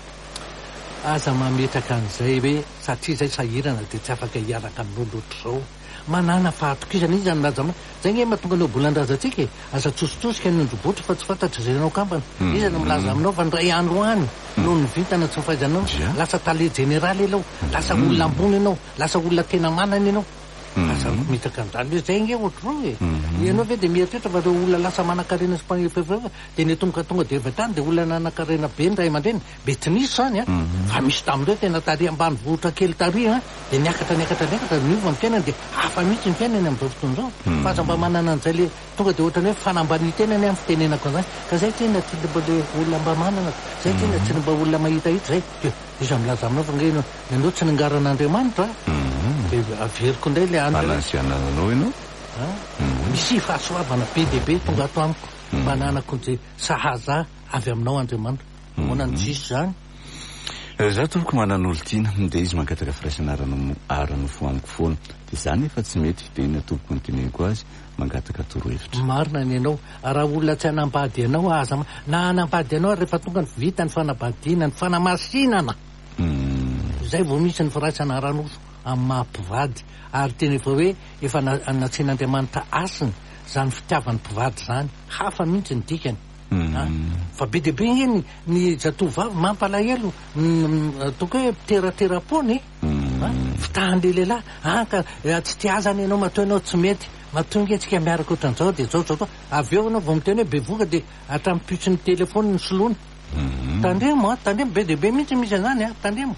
aza mametraka an'izay hoe satria zay sahirana dia tsy afaka hiaraka amin'olo ohatr'izao manana fahatokisana izy zany laza zay nge mahatonga anao bolan-drazantsika asa tsosotsosika nindrobotra fa tsy fantatra zay anao kampana izany milaza aminao fa ndray andro any no ny vitana tsy fahaizanao lasa tale jeneraly ianao lasa olona ambony ianao lasa olona tena manana ianao asa mitaka an'izany hoe zay nge ohatr'izao e ianao ve dia mieritreritra fa reo olona lasa manan-karena sy mpanefefefa dia ny tonga tonga dia avy tany dia olona nanan-karena be ny ray aman-dreny be tsy nisy zany a fa misy tamindreo tena tary ambany vohitra kely tary a dia niakatra niakatra niakatra miova ny fiainany dia hafa mihitsy ny fiainany amin'izao fotoana izao fa aza mba manana an'izay le tonga dia ohatrany hoe fanambany tenany amin'ny fitenenako an'izany ka zay tena tsy mba le olona mba manana zay tena tsy mba olona mahitahita zay izy milaza aminao fa nge nanao tsy ningaran'Andriamanitra dia averiko indray le anasianananao ianao misy fahasoavana be dia be tonga ato amiko mananako nzay sahaza avy aminao Andriamanitra moana ny tsisy zany za toboko manan'olo tiana dia izy mangataka firaisana arano foaniko foana dia zany efa tsy mety dia ina toboko ny teneniko azy mangataka torohevitra marina ny ianao raha olona tsy hanambady ianao aza na hanambady ianao rehefa tonga ny vita ny fanambadiana ny fanamasinana zay vao misy ny firaisana aranoso amin'ny mahampivady ary tena efa hoe efa natsen'Andriamanitra asiny zany fitiavany mpivady zany hafa mihitsy ny dikany fa be dia be nge ny zatovavy mampalahelo toka hoe teraterapony fitahan'le lehilahy anka tsy tiazany ianao matoa ianao tsy mety matoa nge tsika miaraka ohatran'izao dia zao zao zao avy eo anao vao miteny hoe bevoka dia hatramin'ny pisy ny telefony ny soloana tandremo a tandremo be dia be mihitsy misy an'izany a tandremo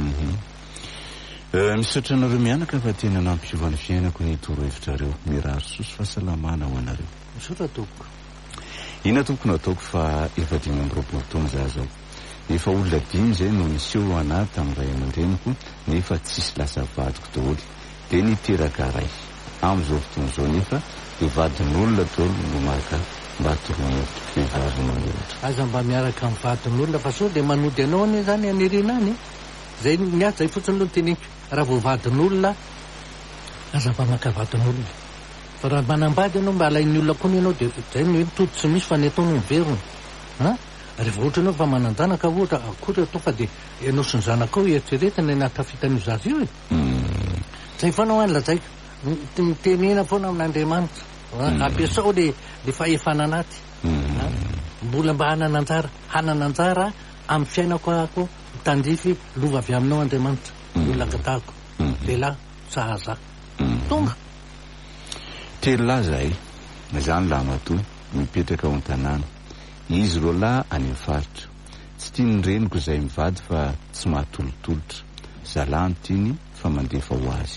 misaotra anareo mianaka fa tena nampiovany fiainako ny torohevitrareo mirary sosy fahasalamana ho anareo misaotra tompoko ina tompoko no ataoko fa efa dimy amby roapolo taona za zao efa olona dimy zay no niseho anahy tamin'ny ray aman-dreniko nefa tsisy lasa vadiko daholo dia niteraka ray amin'izao fotoana izao nefa dia vadin'olona daholo no maka mba torohevivavy manolotra aza mba miaraka amin'ny vadin'olona fa sao dia manody anao anie zany anirena any zay niaty zay fotsiny aloha teneniko raha vao vadin'olona aza mba maka vadin'olona fa raha manambady ianao mba alain'ny olona koa ny ianao dia zay ny hoe mitody tsy misy fa ny ataony miverony a rehefa ohatra ianao fa manan-janaka ohatra akory atao fa dia ianao sy ny zanakao eritreretina natafitan'io zazy io e zay foana ho any lazaiko mitenena foana amin'Andriamanitra ampiasao le le fahefana anaty mbola mba hanana anjara hanana anjara amin'ny fiainako ako tandrify lova avy aminao Andriamanitra olona gatahako lehilahy sahaza tonga telolahy zahay zany lahy matoy mipetraka ao an-tanàna izy ro lahy any amin'ny faritra tsy tia ny reniko izay mivady fa tsy mahatolotolotra zalahy ny tiany fa mandefa ho azy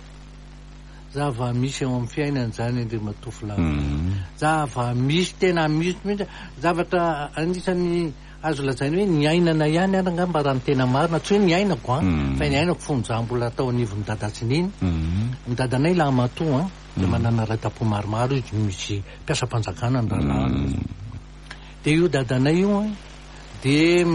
zava misy eo amin'ny fiainany zany andre matofila zava misy tena misy mihitsy zavatra anisan'ny azo lazainy hoe ny ainana ihany aranga mba raha ny tena marina tsy hoe ny ainako a fa ny ainako fonja mbola atao anivon'ny dadatsininy ny dadanay laha matoa a dia manana ratapo maromaro izy misy mpiasa-panjakana ny rahalahy dia io dadanay io a dia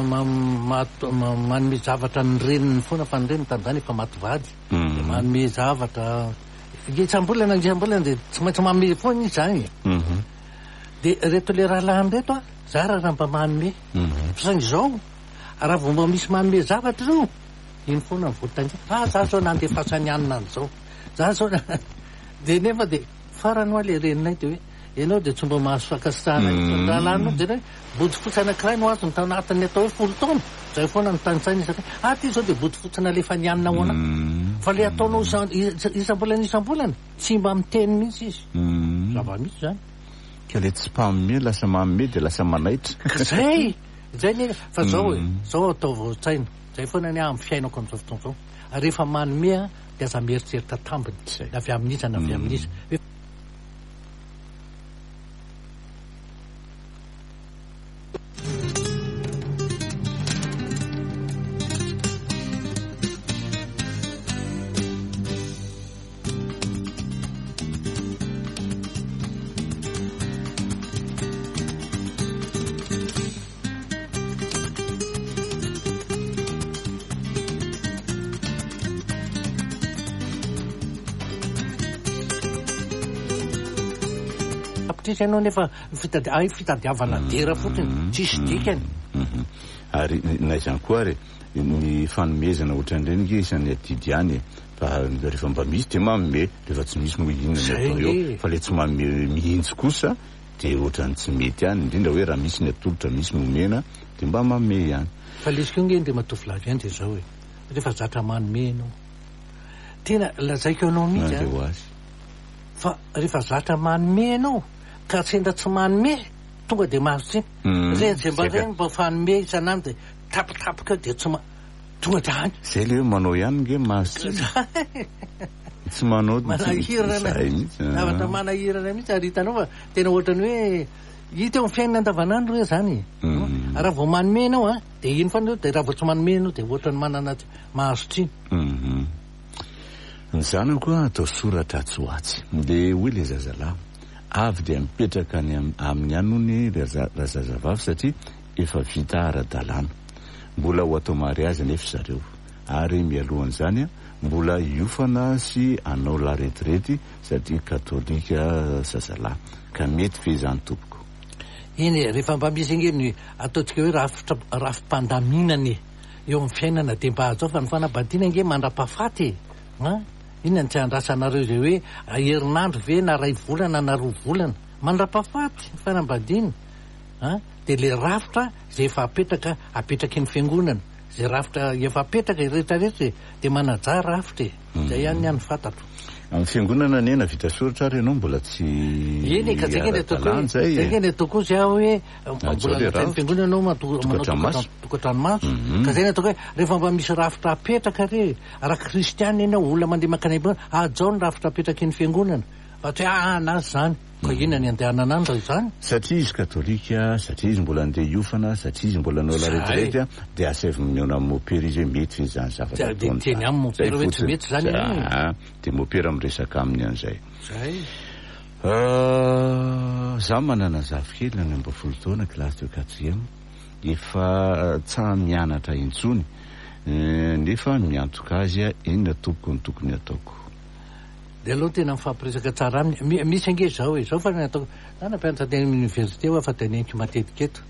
manome zavatra ny reniny foana fa ny reniny tamin'izany efa mativady dia manome zavatra isam-bolana isam-bolana dia tsy maintsy manome foana izy zany dia reto le rahalahy reto a za raha mba manome fa izao raha vao mba misy manome zavatra zao iny foana ny volotany ah za zao nandefasany anina an'izao za zao dia nefa dia farany hoa le reninay dia hoe ianao dia tsy mba mahazo fakasana rahalanao dia hoe body fotsy anankiray no azo ny tanatin'ny atao hoe folo taona zay foana ny tanysaina isak ah ty zao dia body fotsy nalefa ny anina hoana fa le ataonao isam-bolana isam-bolana tsy mba miteny mihitsy izy zava misy zany ka le tsy mpamme lasa mamme dia lasa manaitra zay zay ne fa zao e zao atao vaotsaina zay foana ny amin'ny fiainako amin'izao fotoana zao rehefa manomea dia aza mieritreritra tambiny na avy amin'iza na avy amin'iza tapitra ianao nefa fitadi ay fitadiavana dera fotsiny tsisy dikany. Ary naizany koa re ny fanomezana ohatran'ireny nge isan'ny adidy ihany fa rehefa mba misy de manome rehefa tsy misy moa inona ny atao eo fa le tsy manome mihintsy kosa de ohatrany tsy mety ihany indrindra hoe raha misy ny atolotra misy nomena de mba manome ihany. Fa lesy keo nge de matovilavy ihany de zao hoe rehefa zatra manome ianao tena lazaiko anao mihitsy andreo azy fa rehefa zatra manome ianao ka sendra tsy manome tonga de mahazo tsiny reny zay mba reny mba fanome isan'andro de tapitapika de tsy ma tonga de any zay le hoe manao ihany nge mahazo tsiny tsy manao manahirana avatra manahirana mihitsy ary hitanao fa tena ohatrany hoe hita eo fiainana andavanandro hoe zany raha vao manome ianao a de ino fanao de raha vao tsy manome ianao de ohatrany manana mahazo tsiny. Ny zanako atao soratra tsy ho atsy de hoy le zazalahy avy de mipetraka ny amin'ny anony raha zazavavy satria efa vita ara-dalàna mbola ho atao mariazy nefa zareo ary mialohan'izany a mbola hiofana sy anao la retraity satria katolika zazalahy ka mety ve zany tompoko. Iny rehefa mba misy ngeny ataontsika hoe rafitra rafim-pandaminany eo amin'ny fiainana de mba azo fa ny fanambadiana nge mandra-pahafaty a inona ny tsy andrasanareo zay hoe herinandro ve na ray volana na roa volana mandra-pahafaty ny fanambadiana a de le rafitra zay efa apetraka apetraky ny fiangonana zay rafitra efa apetraka rehetrarehetra de manaja rafitra e zay ihany ihany fantatro. Amin'ny fiangonana nena vita soratra ary ianao mbola tsy eny ka zay ngeny ataoko zay ngeny ataoko zay aho hoe mbola ny fiangonana anao manao tokatranomaso ka zay ny ataoko hoe rehefa mba misy rafitra apetraka re raha kristiana ianao olona mandeha makany ajao ny rafitra apetraky ny fiangonana fa tsy hoe anazy zany ka inona ny andehanana andro izany satria izy katolika satria izy mbola andeha hiofana satria izy mbola anao la retraite de asevy miona amin'ny mopera izy hoe mety zany zavatra ataony teny amin'ny mopera hoe tsy mety zany de mopera miresaka aminy an'izay zay za manana zafikely any amby folo taona classe de quatrième efa tsa mianatra intsony nefa miantoka azy a inona tompoko ny tokony ataoko de aloha tena mifampiresaka tsara aminy misy ange zao hoe zao fa ny ataoko na nampianatra teny amin'ny université ho afa teneniko matetika eto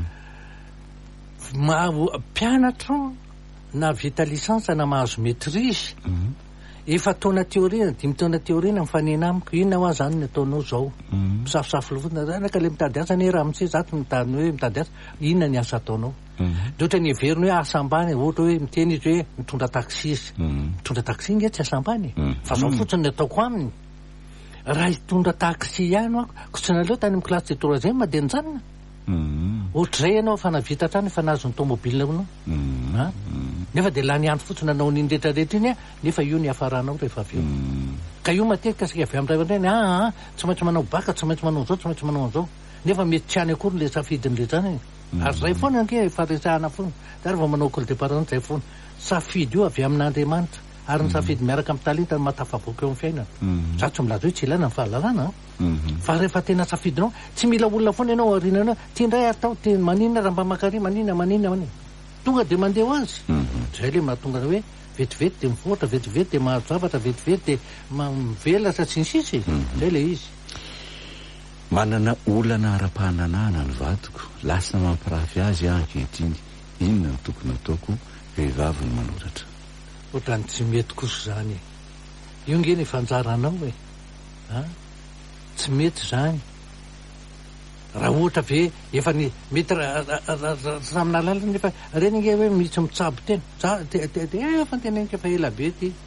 mpianatra na vita licence na mahazo maîtrise efa taona teorina dimy taona teorina mifanena amiko inona ho zany ny ataonao zao misafosafo lofotona zany ka le mitady asa ny raha amitsy zato mitady hoe mitady asa inona ny asa ataonao de ohatra ny heveriny hoe asa ambany ohatra hoe miteny izy hoe mitondra taxi izy mitondra taxi nge tsy asa ambany fa zao fotsiny ny ataoko aminy raha hitondra taxi ihany ako ko tsy naleo tany amin'ny classe de troisième mandeha nijanona ohatrizay ianao fa navita trany fa nahazo ny tomobile anao nefa de la ny andro fotsiny anao nindretrarehetra iny a nefa io ny afaranao rehefa avy eo ka io matetika sika avy amin'ny ray aman-dreny a tsy maintsy manao baka tsy maintsy manao zao tsy maintsy manao an'izao nefa mety tsy any akory le safidin'le zany ary zay foana nke faresahana foana zary vao manao école de parent zay foana safidy io avy amin'Andriamanitra ary ny safidy miaraka amin'ny talenta ny matafavoaka eo amin'ny fiainana za tsy milaza hoe tsy ilana ny fahalalana fa rehefa tena safidinao tsy mila olona foana ianao arinanao ty indray atao ty maninona raha mba makary maninona maninona manina tonga de mandeha ho azy zay le mahatonga hoe vetivety de mivoatra vetivety de mahazo zavatra vetivety de mivelatra tsy ny sisy zay le izy. Manana olana ara-pahananana ny vadiko lasa mampirafy azy ankehitriny inona ny tokony ataoko vehivavy ny manoratra ohatrany tsy mety koso zany io nge ny fanjaranao e a tsy mety zany raha ohatra ve efa ny mety samina lalana nefa reny nge hoe misy mitsabo tena za de efa teneniko efa ela be ty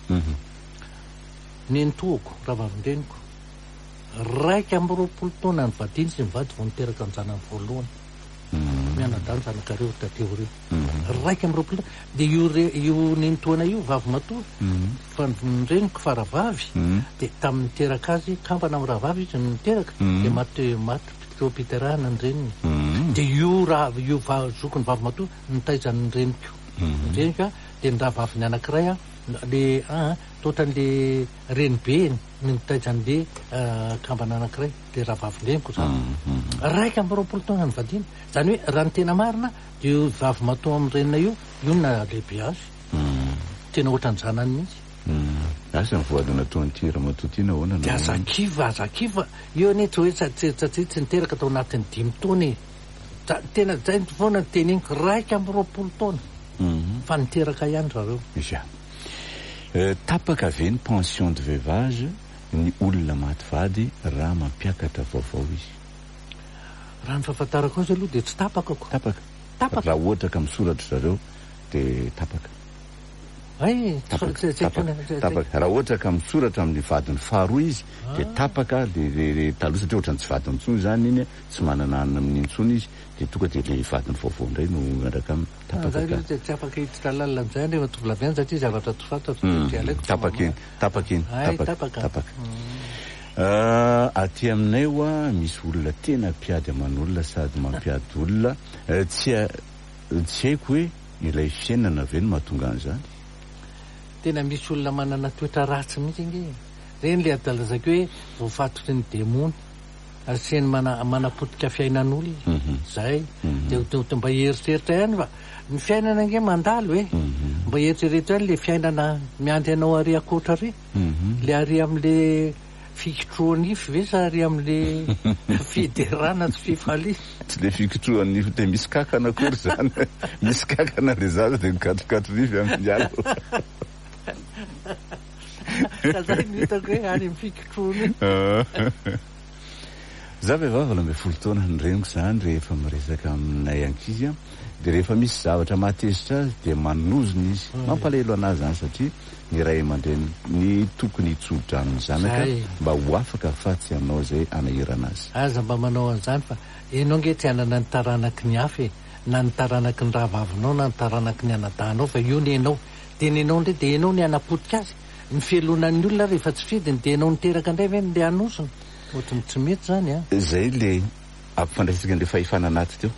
nentoako raha vavindreniko raika amby roapolo taona ny vadiny sy mivady vao niteraka ny zanany voalohany mianadany zanakareo tateorio raika amby roapolo de io io nentoana io vavy matoa fa nyreniko faravavy de tamin'ny teraka azy kampana amin'ny rahavavy izy niteraka de maty maty pitero-piterahana ny reniny de io raha io zokony vavy matoa nitaizany reniko reniko de ny rahavavy ny anankiray a le a toatran'le renibe nitaizan'le kambana anankiray de rahavavindreniko zany raika amby roapolo taona ny vadiny zany hoe raha ny tena marina de io vavy matoa amin'ny renina io io na lehibe azy tena ohatran'ny zanany mihitsy asa ny voadina toanyty ramatotiana ahoana de azakiva azakiva io ane tsy hoe satsia tsy niteraka tao anatin'ny dimy taona tena zay foana teny iny raika amby roapolo taona fa niteraka ihany zareo za tapaka ve ny pension de veuvage ny olona maty vady raha mampiakatra vaovao izy raha ny fahafantarako azy aloha de tsy tapaka ko tapaka tapaka raha ohatra ka misoratra zareo de tapaka ay tapaka raha ohatra ka misoratra amin'ny vadiny faharoa izy de tapaka de taloha satria ohatra ny tsy vadiny intsony zany iny tsy manana anina amin'ny intsony izy de tonga de le vadiny vaovao indray no miaraka amin'ny tapaka tsy afaka hiditra lalina am'izay rehefa tovolaviany satria zavatra tsy fantatro tapaka iny tapaka iny tapaka tapaka aty aminay oa misy olona tena mpiady aman'olona sady mampiady olona tsy tsy haiko hoe ilay fiainana ve no mahatonga an'izany tena misy olona manana toetra ratsy mihitsy inge reny le adalazako hoe voafatotry ny demony asiany mana manapotika fiainan'olona zay de mba heritreritra ihany fa ny fiainana nge mandalo e mba heritreritra ihany le fiainana miandry anao ary akoatra ry le ary am'le fikitroan'ify ve sa ary am'le fiderana tsy fifalia tsy le fikitroan'ify de misy kakana akory zany misy kakana le zaza de mikatrokatrorify amin'ny alo ka zay ny hitako hoe any amin'ny fikitroany za vehivavy la mbe folo taona ny reniko zany rehefa miresaka aminay ankizy a de rehefa misy zavatra mahatezitra azy de manozony izy mampalahelo anazy zany satria ny ray aman-dreny ny tokony hitsotra amin'ny zanaka mba ho afaka fa tsy anao zay anahirana azy aza mba manao an'izany fa enao nge tsy anana ny taranaky ny afy na ny taranaky ny rahavavinao na ny taranaky ny anadanao fa io ny enao de ny enao ndray de enao ny anapotika azy ny fialonan'ny olona rehefa tsy fidiny de enao niteraka indray ve nle anosony ohatrany tsy mety zany a zay le ampifandraisika n'le fahefana anaty teo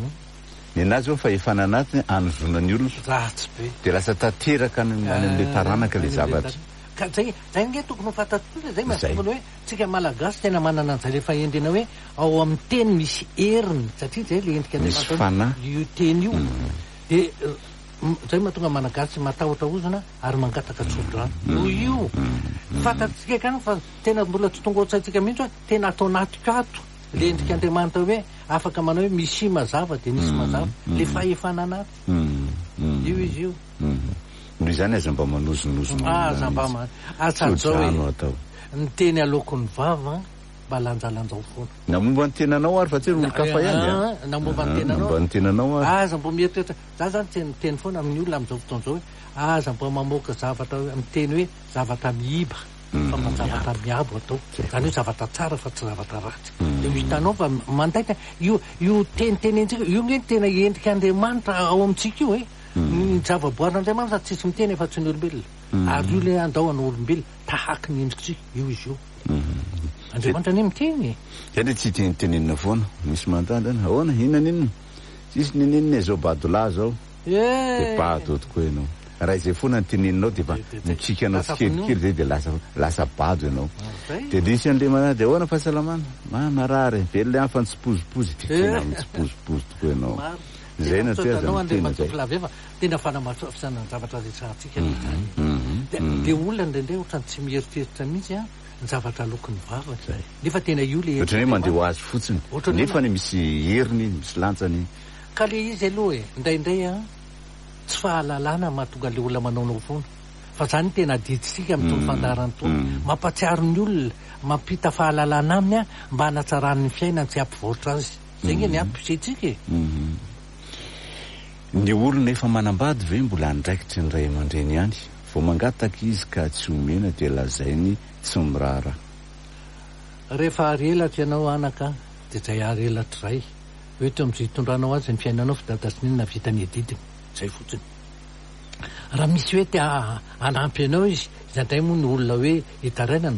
ny anazy ao fahefana anaty anozonany olona ratsy be de lasa tateraka any am'le taranaka le zavatra ka zay zay nge tokony ho fantatro zay mahatonga hoe tsika malagasy tena manana an'izay rehefa endrina hoe ao amin'ny teny misy heriny satria zay le endrika misy fana io teny io de zay mahatonga malagasy matahotra ozana ary mangataka tsodrano no io fantatsika kany fa tena mbola tsy tonga otsaitsika mihitsy hoe tena atao nato-kato le endrika andriamanitra hoe afaka manao hoe misy mazava de misy mazava le fahefana anaty io izy io noho izany aza mba manozonozona aza mba ma atsazao hoe ny teny alokon'ny vava mba lanjalanjao foana na momba ny tenanao ary fa tsy olo kafa ihany na momba ny tenanao mba ny tenanao ary aza mbo mieritreritra za zany teny teny foana amin'ny olona am'izao fotoan'izao hoe aza mba mamoaka zavatra amin'ny teny hoe zavatra miiba fa mba zavatra miabo atao zany hoe zavatra tsara fa tsy zavatra ratsy de hitanao fa mandaita io io tenitenentsika io nge tena endrika andriamanitra ao amintsika io e ny zavaboarin'andriamanitra tsisy miteny efa tsy ny olombelona ary io le andahoana olombelona tahaky ny endrikitsika io izy io andriamanitra any miteny zany tsy tenitenenina foana misy mantandrany ahoana inana inona tsisy ninenina zao badola zao de bado tokoa ianao raha izay foana ny teneninao de fa mitsikanao tsikelikely zay de lasa lasa bado ianao de lisy an'le mana de ahoana fahasalamana ma marary velona any fa nitsipozipozy de tena mitsipozipozy tokoa ianao zay na toetanao andriamanitoflavy efa tena fanamafisana ny zavatra resatsika de olona indraindray ohatrany tsy mieritreritra mihitsy a ny zavatra lokon'ny vava zay nefa tena io le ohatrany hoe mandeha ho azy fotsiny nefa ny misy heriny misy lantsany ka le izy aloha e indraindray a tsy fahalalana mahatonga le olona manaonao foana fa zany tena diditsika amin'tony fandarany tony mampatsiaro ny olona mampita fahalalana aminy a mba hanatsarany fiainany tsy ampivoatra azy zay nge ny ampiseitsika e ny olona efa manambady ve mbola andraikitry ny ray aman-dreny ihany vao mangataka izy ka tsy omena de lazainy tsy mirara rehefa arelatra ianao anaka de zay arelatra ray hoe to am'izay hitondranao azy ny fiainanao fa dadasininy vita ny adidiny zay fotsiny raha misy hoe te anampy anao izy zandray moa ny olona hoe hitarainana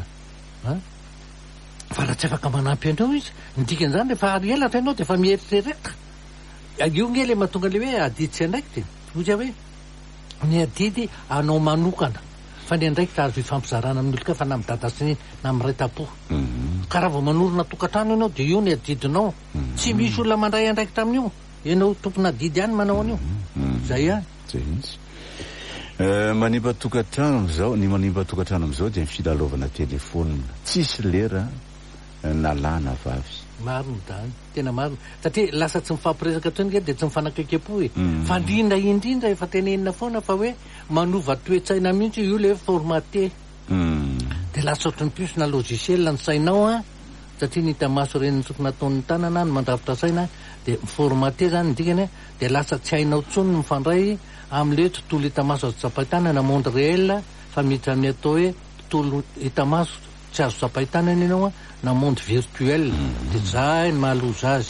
fa raha tsy afaka manampy anao izy ndikan'izany rehefa arelatra ianao de efa mieritrereta io nge le mahatonga le hoe adiditsy andraiky de ozy hoe ny adidy anao manokana fa ny andraiky ta azo ifampizarana amin'ny olo ka fa na midadasiny na miraitam-po ka raha vao manorona tokantrano ianao de io ny adidinao tsy misy olona mandray andraikitra amin'io ianao tompona adidy ihany manao an'io zay a zay mihitsy manimba tokantrano am'izao ny manimba tokantrano am'izao dia mifilalovana telefona tsisy lera nalàna vavy marony dany tena marony satria lasa tsy mifampiresaka treny dia tsy mifanakaikem-po e fa indrindra indrindra efa tenenina foana fa hoe manova toetsaina mihitsy io le formaté dia lasa ohatrany piso na logiciel ny sainao a satria ny hitamaso reny tsokona ataon'ny tanana ny mandrafitra saina dia miformaté zany ndikany dia lasa tsy hainao tsony ny mifandray amin'le tontolo hitamaso azo tsapahitanana monde réel fa miditra amin'ny atao hoe tontolo hitamaso tsy azo tsapahitanana ianao a na monde virtuel dia zay ny mahaloza azy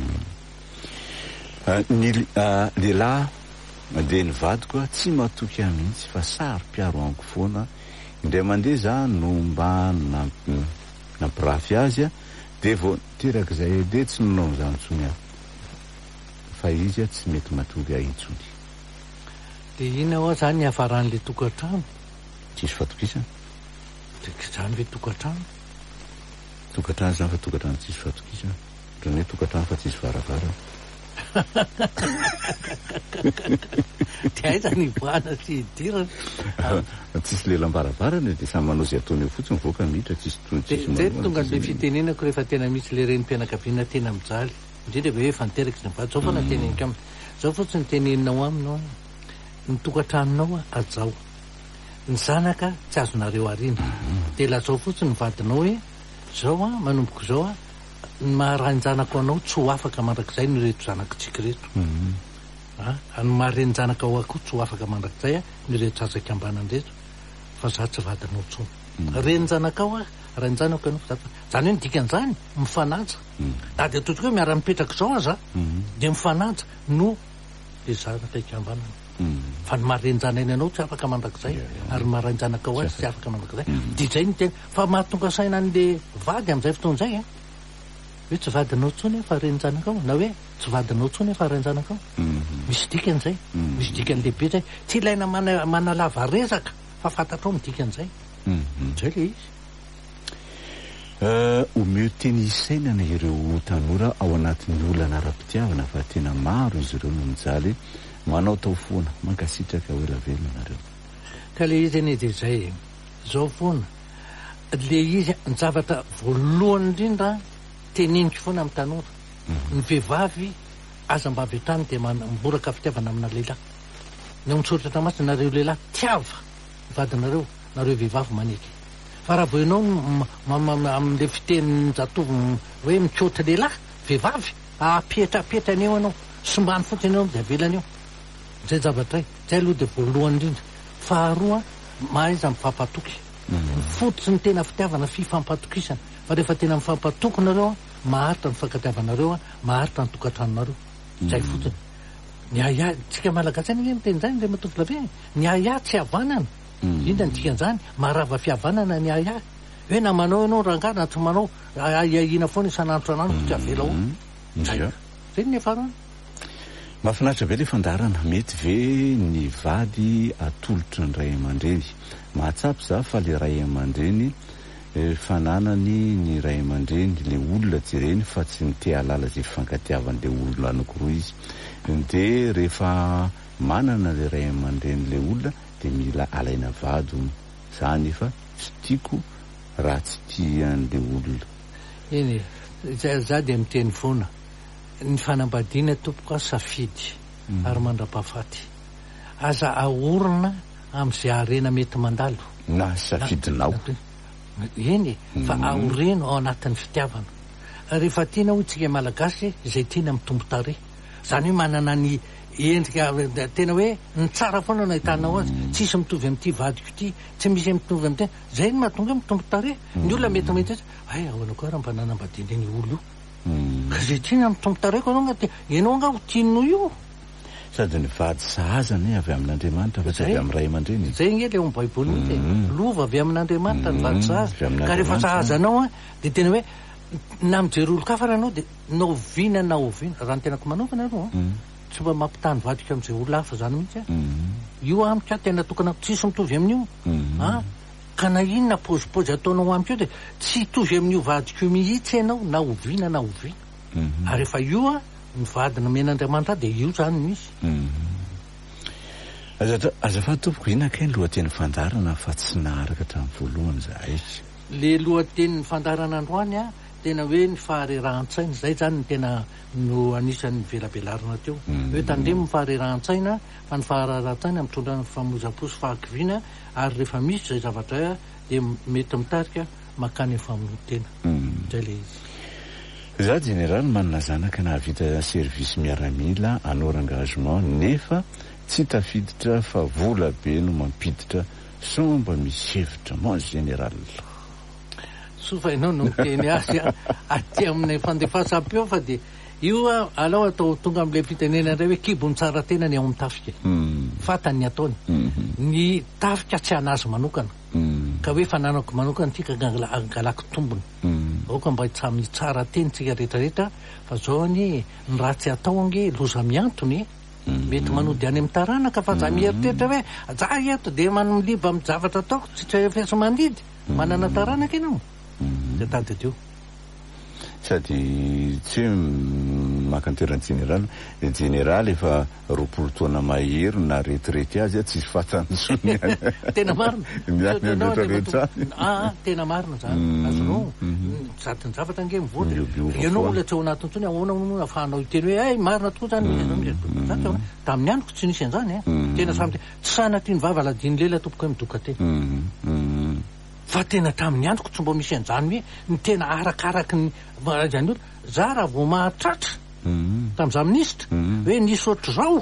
ny lehilahy mandeha ny vadiko a tsy matoky ahy mihitsy fa sary mpiaro ango foana indray mandeha za no mba nampirafy azy a dia vao teraka izay dia tsy nonao zany ntsony aho fa izy a tsy mety matoky ahy intsony dia ina ao zany hafaran'le tokantrano tsisy fatokisana zany hoe tokantrano tokantrano zany fa tokantrano tsisy fatokisana ohatrany hoe tokantrano fa tsisy varavara dia aiza ny voana sy hidirana tsisy lelam-baravarana dia samy manao zay ataony eo fotsiny voaka miditra tsisy zay tonga n'le fitenenako rehefa tena misy le renim-pianakaviana tena mijaly indrindra hoe efa niteraka sy nivady zao foana teneniko aminy zao fotsiny teneninao aminao ny tokantranonao a azao ny zanaka tsy azonareo arina dia lazao fotsiny nivadinao hoe zao a manomboko zao a ny maharanjanako anao tsy ho afaka mandrakizay ny reto zanakitsika reto a ny mahareny zanaka ao ako tsy ho afaka mandrakizay a ny reto zazaky ambanany reto fa za tsy vadinao tsony reny zanaka ao a raha ny zanako anao zany hoe nidikan'izany mifanaja na dia totrika hoe miara-mipetraka zao aza dia mifanaja no le zanaka ikambanany fa ny maharenjanainy anao tsy afaka mandrakizay ary maharenjanaka ao azy tsy afaka mandrakizay dia zay ny tena fa mahatonga saina an'le vady amin'izay fotoan'izay a hoe tsy vadinao tsony fa renjanaka ao na hoe tsy vadinao tsony fa renjanaka ao misy dikan'izay misy dikan'lehibe zay tsy ilaina manalava resaka fa fantatrao ny dikan'izay zay le izy omeo teny isainana ireo tanora ao anatin'ny olana ara-pitiavana fa tena maro izy ireo no mijaly manao tao foana mankasitraka hoe lavelona nareo ka le izy anie dia zay zao foana le izy ny zavatra voalohany indrindra teneniko foana amin'ny tanora ny vehivavy aza mba avy etrany dia mboraka fitiavana amina lehilahy ny mitsoratra masy nareo lehilahy tiava vadinareo nareo vehivavy maneky fa raha vao ianao amin'le fiteniny zatovy hoe mikotra lehilahy vehivavy apetrapetra aneo anao sombany fotsiny anao dia avelany eo zay zavatray zay aloha dia voalohany indrindra faharoa mahaiza mifampatoky fototsy ny tena fitiavana fifampatokisana fa rehefa tena mifampatoky nareo a maharitra ny fankatiavanareo a maharitra ny tokantranonareo zay fotsiny ny aya tsika malagasy any miteny zany ray matovy labe ny aya tsy havanana indra ny dikan'izany maharava fihavanana ny aya hoe na manao ianao rangah na tsy manao aiahina foana isan'andro san'andro tsy avela ao zay zay ny afarany mahafinaritra be le fandarana mety ve ny vady atolotry ny ray aman-dreny mahatsapy za fa le ray aman-dreny fananany ny ray aman-dreny le olona jereny fa tsy nite halala zay fifankatiavan'le olona anankiroa izy dia rehefa manana le ray aman-dreny le olona dia mila alaina vady zany efa tsy tiako raha tsy tian'le olona eny za dia miteny foana ny fanambadiana tompoko a safidy ary mandra-pahafaty aza aorina amin'izay arena mety mandalo na safidinao eny fa aoreno ao anatin'ny fitiavana rehefa tiana ho tsika malagasy izay tiana mitombo tare zany hoe manana ny endrika tena hoe ny tsara foana no ahitanao azy tsisy mitovy amin'ity vadiko ity tsy misy mitovy amin'ty zay ny mahatonga hoe mitombo tare ny olona mety mety ay ahoana koa raha mba nanambadiana ny olo io ka zay tiana mitombo tareko anao nga ianao anga ho tianao io sady ny vady sahazany avy amin'andriamanitra fa tsy avy amin'ny ray aman-dreny zay nge le ao baiboly mihitsy lova avy amin'andriamanitra ny vady sahaza ka rehefa sahazanao a dia tena hoe na mijery olo kafa ranao dia naoviana na oviana raha ny tenako manaovana aloha tsy mba mampitany vadika amin'izay olo hafa zany mihitsy a io amiko a tena tokana tsisy mitovy amin'io a ka na inona pozipozy ataonao amiko io dia tsy hitovy amin'io vadiko io mihitsy ianao na oviana na oviana ary rehefa io a ny vady no men'andriamanitra dia io zany misy azafa tompoko ina kay ny lohateny fandarana fa tsy naharaka hatramin'ny voalohany zahay le lohaten'ny fandarana androany a tena hoe ny faharerahan-tsaina zay zany ny tena no anisan'ny velabelarina teo hoe tandremo ny faharerahan-tsaina fa ny faharerahan-tsaina mitondra ny famozaposy fahakiviana ary rehefa misy zay zavatra dia mety mitarika makany famonotena zay le izy. Za général manana zanaka nahavita service miaramila hanao engagement nefa tsy tafiditra fa vola be no mampiditra somba misy hevitra mo général. Sofa ianao no miteny azy aty amin'ny fandefasam-peo fa dia io a alao atao tonga amin'ilay fitenena indray hoe kibony tsara tena ny ao amin'ny tafika fatany ny ataony ny tafika tsy anazy manokana ka hoe fananako manokana tika angalako tombony aoka mba hitsamy tsara teny tsika rehetrarehetra fa zao ny ny ratsy atao ange loza miantony mety manody any amin'ny taranaka fa za mieritreritra hoe za eto dia manomiliba amin'ny zavatra ataoko tsy trefesa mandidy manana taranaka ianao dia tady teo sady tsy hoe makantoerany général général efa roapolo taona mahery na retraité azy a tsisy fatany sony tena marina ah tena marina zany azonao sady ny zavatra nge mivoatra ianao olona tsy ao anatiny tsony ahoana no afahanao iteny hoe ay marina tokoa zany ianao tamin'ny androko tsy nisy an'izany a tena samy tsy sanatry ny vava ladiny lela tompoko hoe midoka teny fa tena tamin'ny androko tsy mbo misy an'izany hoe ny tena arakaraky ny zany olo za raha vao mahatratra tamin'iza minisitra hoe nisy ohatry zao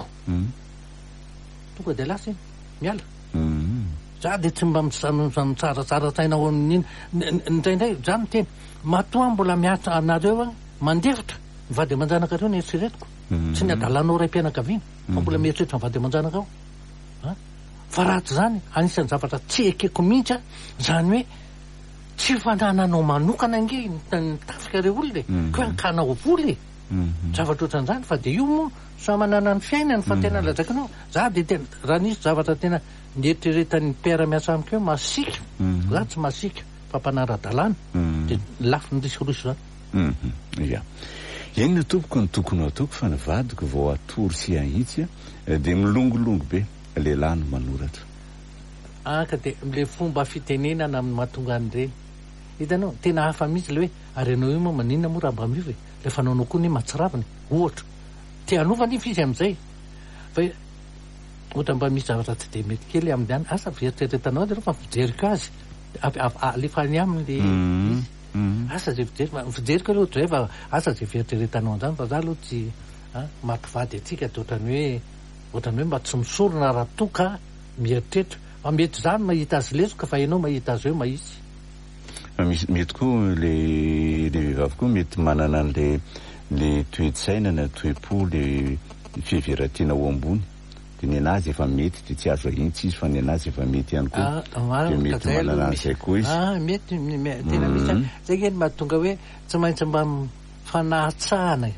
tonga dia lasa iny miala za dia tsy mba mitsaratsara-tsaina ao amin'iny indraindray za miteny matoa mbola miatra anareo a mandefitra mivady aman-janaka reo ny eritreretiko tsy ny adalanao ray mpianakaviana fa mbola mieritreritra mivady aman-janaka ao fa ratsy zany anisan'ny zavatra tsy ekeko mihitsy a zany hoe tsy fanananao manokana nge ny tafika reo olona e ko hoe ankanao voly zavatra ohatran'izany fa dia io moa sa manana ny fiainany fa tena lazaikanao za dia tena raha nisy zavatra tena nieritreretan'ny mpiara-miasa amiko hoe masika za tsy masika fa mpanara-dalàna dia lafy ny risirosy zany ia inona tompoko ny tokony ataoko fa nivadiko vao atory sy ahitsy a dia milongolongo be lehilahy no manoratra aka dia le fomba fitenenana amin'ny mahatonga an'ireny hitanao tena hafa mihitsy le hoe ary ianao io moa maninona moa raha mba miova e le fanaonao koa ny matsaraviny ohatra tia anovany ifa izy amin'izay fa ohatra mba misy zavatra tsy dia mety kely amin'ny any asa veritreretanao azy fa fijeriko azy alefany aminy le izy asa zay fijery fijeriko aloha ohatra zay fa asa zay veritreretanao an'izany fa za aloha tsy mampivady atsika dia ohatrany hoe ohatrany hoe mba tsy misorona raha toka mieritreritra fa mety zany mahita azy lesoka fa ianao mahita azy eo mahitsy mety koa le le vehivavy koa mety manana an'le le toe-tsaina na toe-po le fiheveratiana ao ambony dia ny anazy efa mety dia tsy azo ahintsy izy fa ny anazy efa mety ihany koa dia mety manana an'izay koa izy mety tena misy zay keny mahatonga hoe tsy maintsy mba fanahtsahana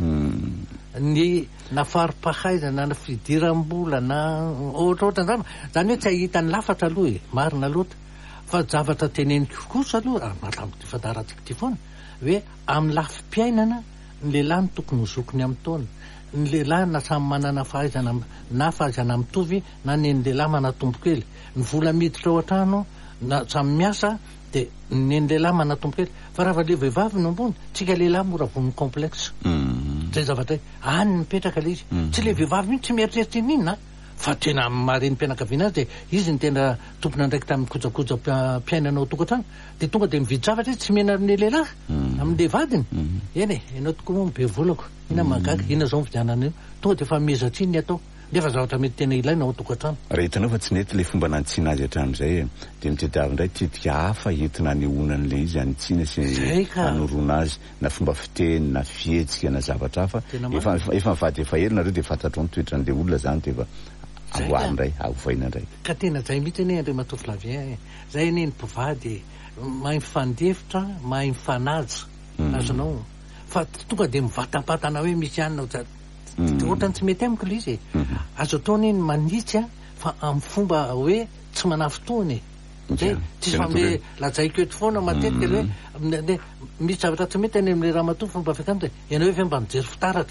ny nafarim-pahaizana na fidiram-bola na ohatra ohatra zany hoe tsy ahitany lafatra aloha e marina loatra fa zavatra teneniko kosa aloha fantaratsika ty foana hoe amin'ny lafim-piainana ny lehilahy ny tokony hozokony amin'ny taona ny lehilahy na samy manana fahaizana na fahaizana mitovy na ny ny lehilahy manatombo kely ny vola miditra ao an-trano na samy miasa dia ny ny lehilahy manatombo kely fa raha le vehivavy no ambony tsika lehilahy mora voniny complexe zay zavatra hoe any mipetraka le izy tsy le vehivavy mihitsy tsy mieritreritra ininona fa tena mareny mpianakaviana azy dia izy ny tena tompona ndraiky tamin'ny kojakoja mpiainanao tokantrano dia tonga dia mividy zavatra izy tsy mena amin'ny lehilahy amin'ny vadiny eny e ianao tokoa moa be volako ina magaga ina zao mividianana io tonga dia efa mezatra iny ny atao nefa zavatra mety tena ilaina ao tokantrano raha hitanao fa tsy nety le fomba nantsiana azy hatramin'izay dia mitadiavy indray tetika hafa entina anehoanan'le izy antsiana sy anorona azy na fomba fiteny na fihetsika na zavatra hafa efa mivady efa hely nareo dia fantatrao nitoetran'le olona zany dia efa ahoany indray ahovaina indray ka tena zay mihitsy ane andre matao flavien zay ane ny mpivady mahay mifandefitra mahay mifanaja azonao fa tonga dia mivatapatana hoe misy anina ohatrany tsy mety amiko le izy e azo ataony ny manitsy a fa amin'ny fomba hoe tsy mana fotoany e tsisy famle lajaiko eto foana matetika le hoe misy zavatra tsy mety any amin'le raha matoa fomba fiakanto ianao efa mba mijery fitaratra fa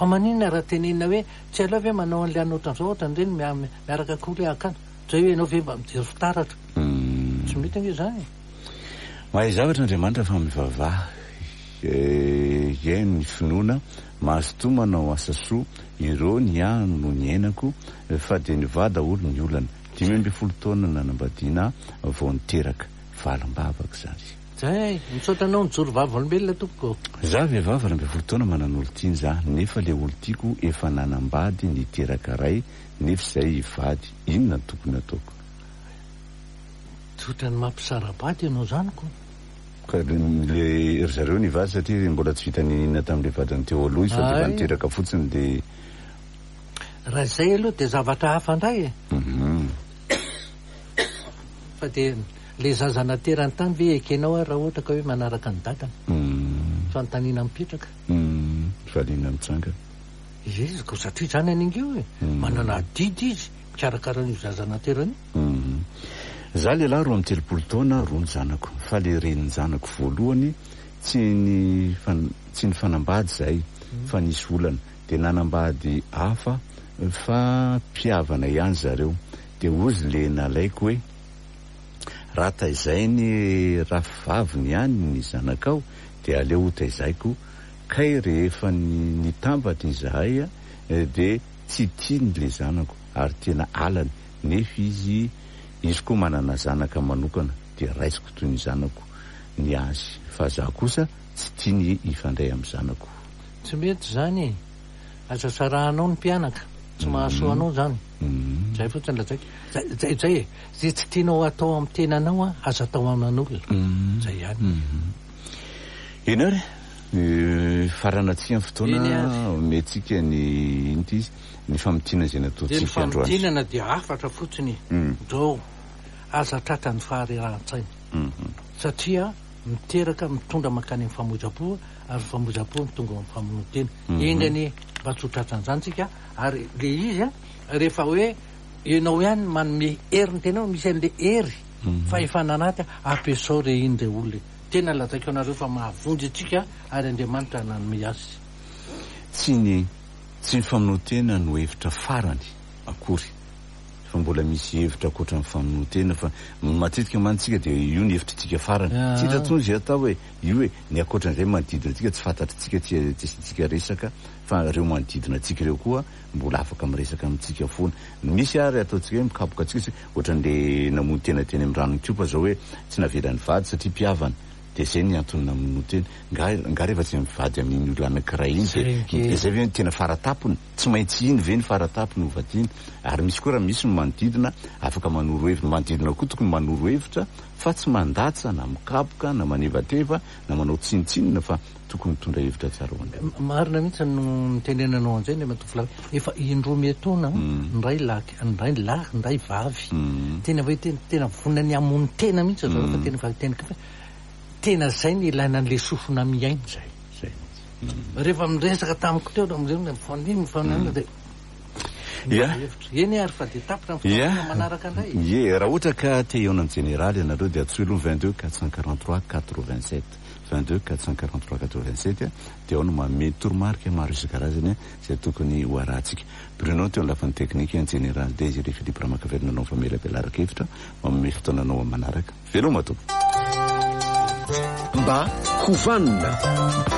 fa maninona raha tenenina hoe tsy aloha ve manao an'le anoatran'izao ohatra nireny miaraka koly akana zay hoe ianao ve mba mijery fitaratra tsy mety ange zany mahay zavatra andriamanitra fa mivavaha iaino ny finoana mahazo manao asa soa ireo ny ano no ny ainako fa dia nivada olo ny olana dimy amby folo taona nanambadiana vao niteraka valim-bavaka zany zay mitsaotranao nijoro vavy olombelona tompoko za vehivavy rambe folo taona manan'olo tiany za nefa le olo tiako efa nanambady niteraka ray nefa izay ivady inona ny tokony ataoko tsotrany mampisarabady ianao zaniko ka le ry zareo nivady satria mbola tsy vita ninina tamin'le vadiny teo aloha izy fa defa niteraka fotsiny dia raha izay aloha dia zavatra hafa indray e fa dia le zaza naterany tany ve ekenao raha ohatra ka hoe manaraka ny dadana fanontaniana mipetraka valiana mitsangana izy ko satria zany aningeo e manana adidy izy mikarakaraan'io zaza naterany za lehilahy roa amin'ny telopolo taona roa ny zanako fa le reniny zanako voalohany tsy ny tsy ny fanambady zay fa nisy olana dia nanambady hafa fa mpiavana ihany zareo dia ozy le nalaiko hoe raha taizainy rafivaviny ihany ny zanakao dia aleo taizaiko kay rehefa nitambatra izahay dia tsy tiany le zanako ary tena alany nefa izy izy koa manana zanaka manokana dia raisiko toy ny zanako ny azy fa za kosa tsy tiany ifandray amin'ny zanako tsy mety zany azasarahanao ny mpianaka tsy mahasoa anao zany zay fotsiny lazaiko zay zay e zay tsy tianao atao amin'ny tenanao a aza atao aminan'olona zay ihany ino ary farana tsy amin'ny fotoana metsika ny iny ty izy ny famotinana zay nataotsika androany famotinana dia afatra fotsiny zao aza tratra ny faharerahan-tsaina satria miteraka mitondra makany amin'ny famojapo ary famojapo mitonga amin'ny famonotena engany mba tsy ho tratran'izany tsika ary le izy a rehefa hoe ianao ihany manome hery ny tenao misy an'le hery fa efa nanaty ampiasao re iny re olona tena lazaiko anareo fa mahavonjy atsika ary andriamanitra nanome azy tsy ny tsy ny famonotena no hevitra farany akory fa mbola misy hevitra akoatra ny famonotena fa matetika mantsika dia io ny hevitritsika farany tsy hitantsony zay atao hoe io hoe ny akoatran'izay manodidina atsika tsy fantatritsika tsika resaka fa reo manodidina atsika ireo koa mbola afaka miresaka amintsika foana misy ary ataontsika hoe mikapoka atsika ohatran'le namono tena teny amin'ny rano nikopa zao hoe tsy navelany vady satria mpiavana dia zay ny antony namono tena nga rehefa tsy mivady amin'iny olo anankiray iny dia zay ve tena faratapony tsy maintsy iny ve ny faratapony hovadiana ary misy koa raha misy ny manodidina afaka manoro hevitra manodidina koa tokony manoro hevitra fa tsy mandatsa na mikapoka na manevateva na manao tsinitsinina fa tokony mitondra hevitra tsara ho andriamanitra marina mihitsy no mitenenanao an'izay le matofila efa indroa miatoana ndray laky ndray lahy ndray vavy tena hoe tena vonina ny amony tena mihitsy zao fa tena fa tena fa tena zay ny ilaina an'le sofina miaina zay zay rehefa miresaka tamiko teo mifandiny mifanana dia ia eny ary fa dia tapitra mifana manaraka indray ie raha ohatra ka te eona amin'ny général ianareo dia atsoilo vingt-deux quatre cent quarante-trois quatre-vingt-sept vingt-deux quatre cent quarante-trois quatre-vingt-sept dia ao no manome toromarika maro isan-karazany zay tokony ho arahantsika Bruno teo amin'ny lafiny teknika en général Désiré Philippe Ramakavelinanao fa mela belaraka-hevitra manome fotoananao manaraka veloma tompo mba hovanina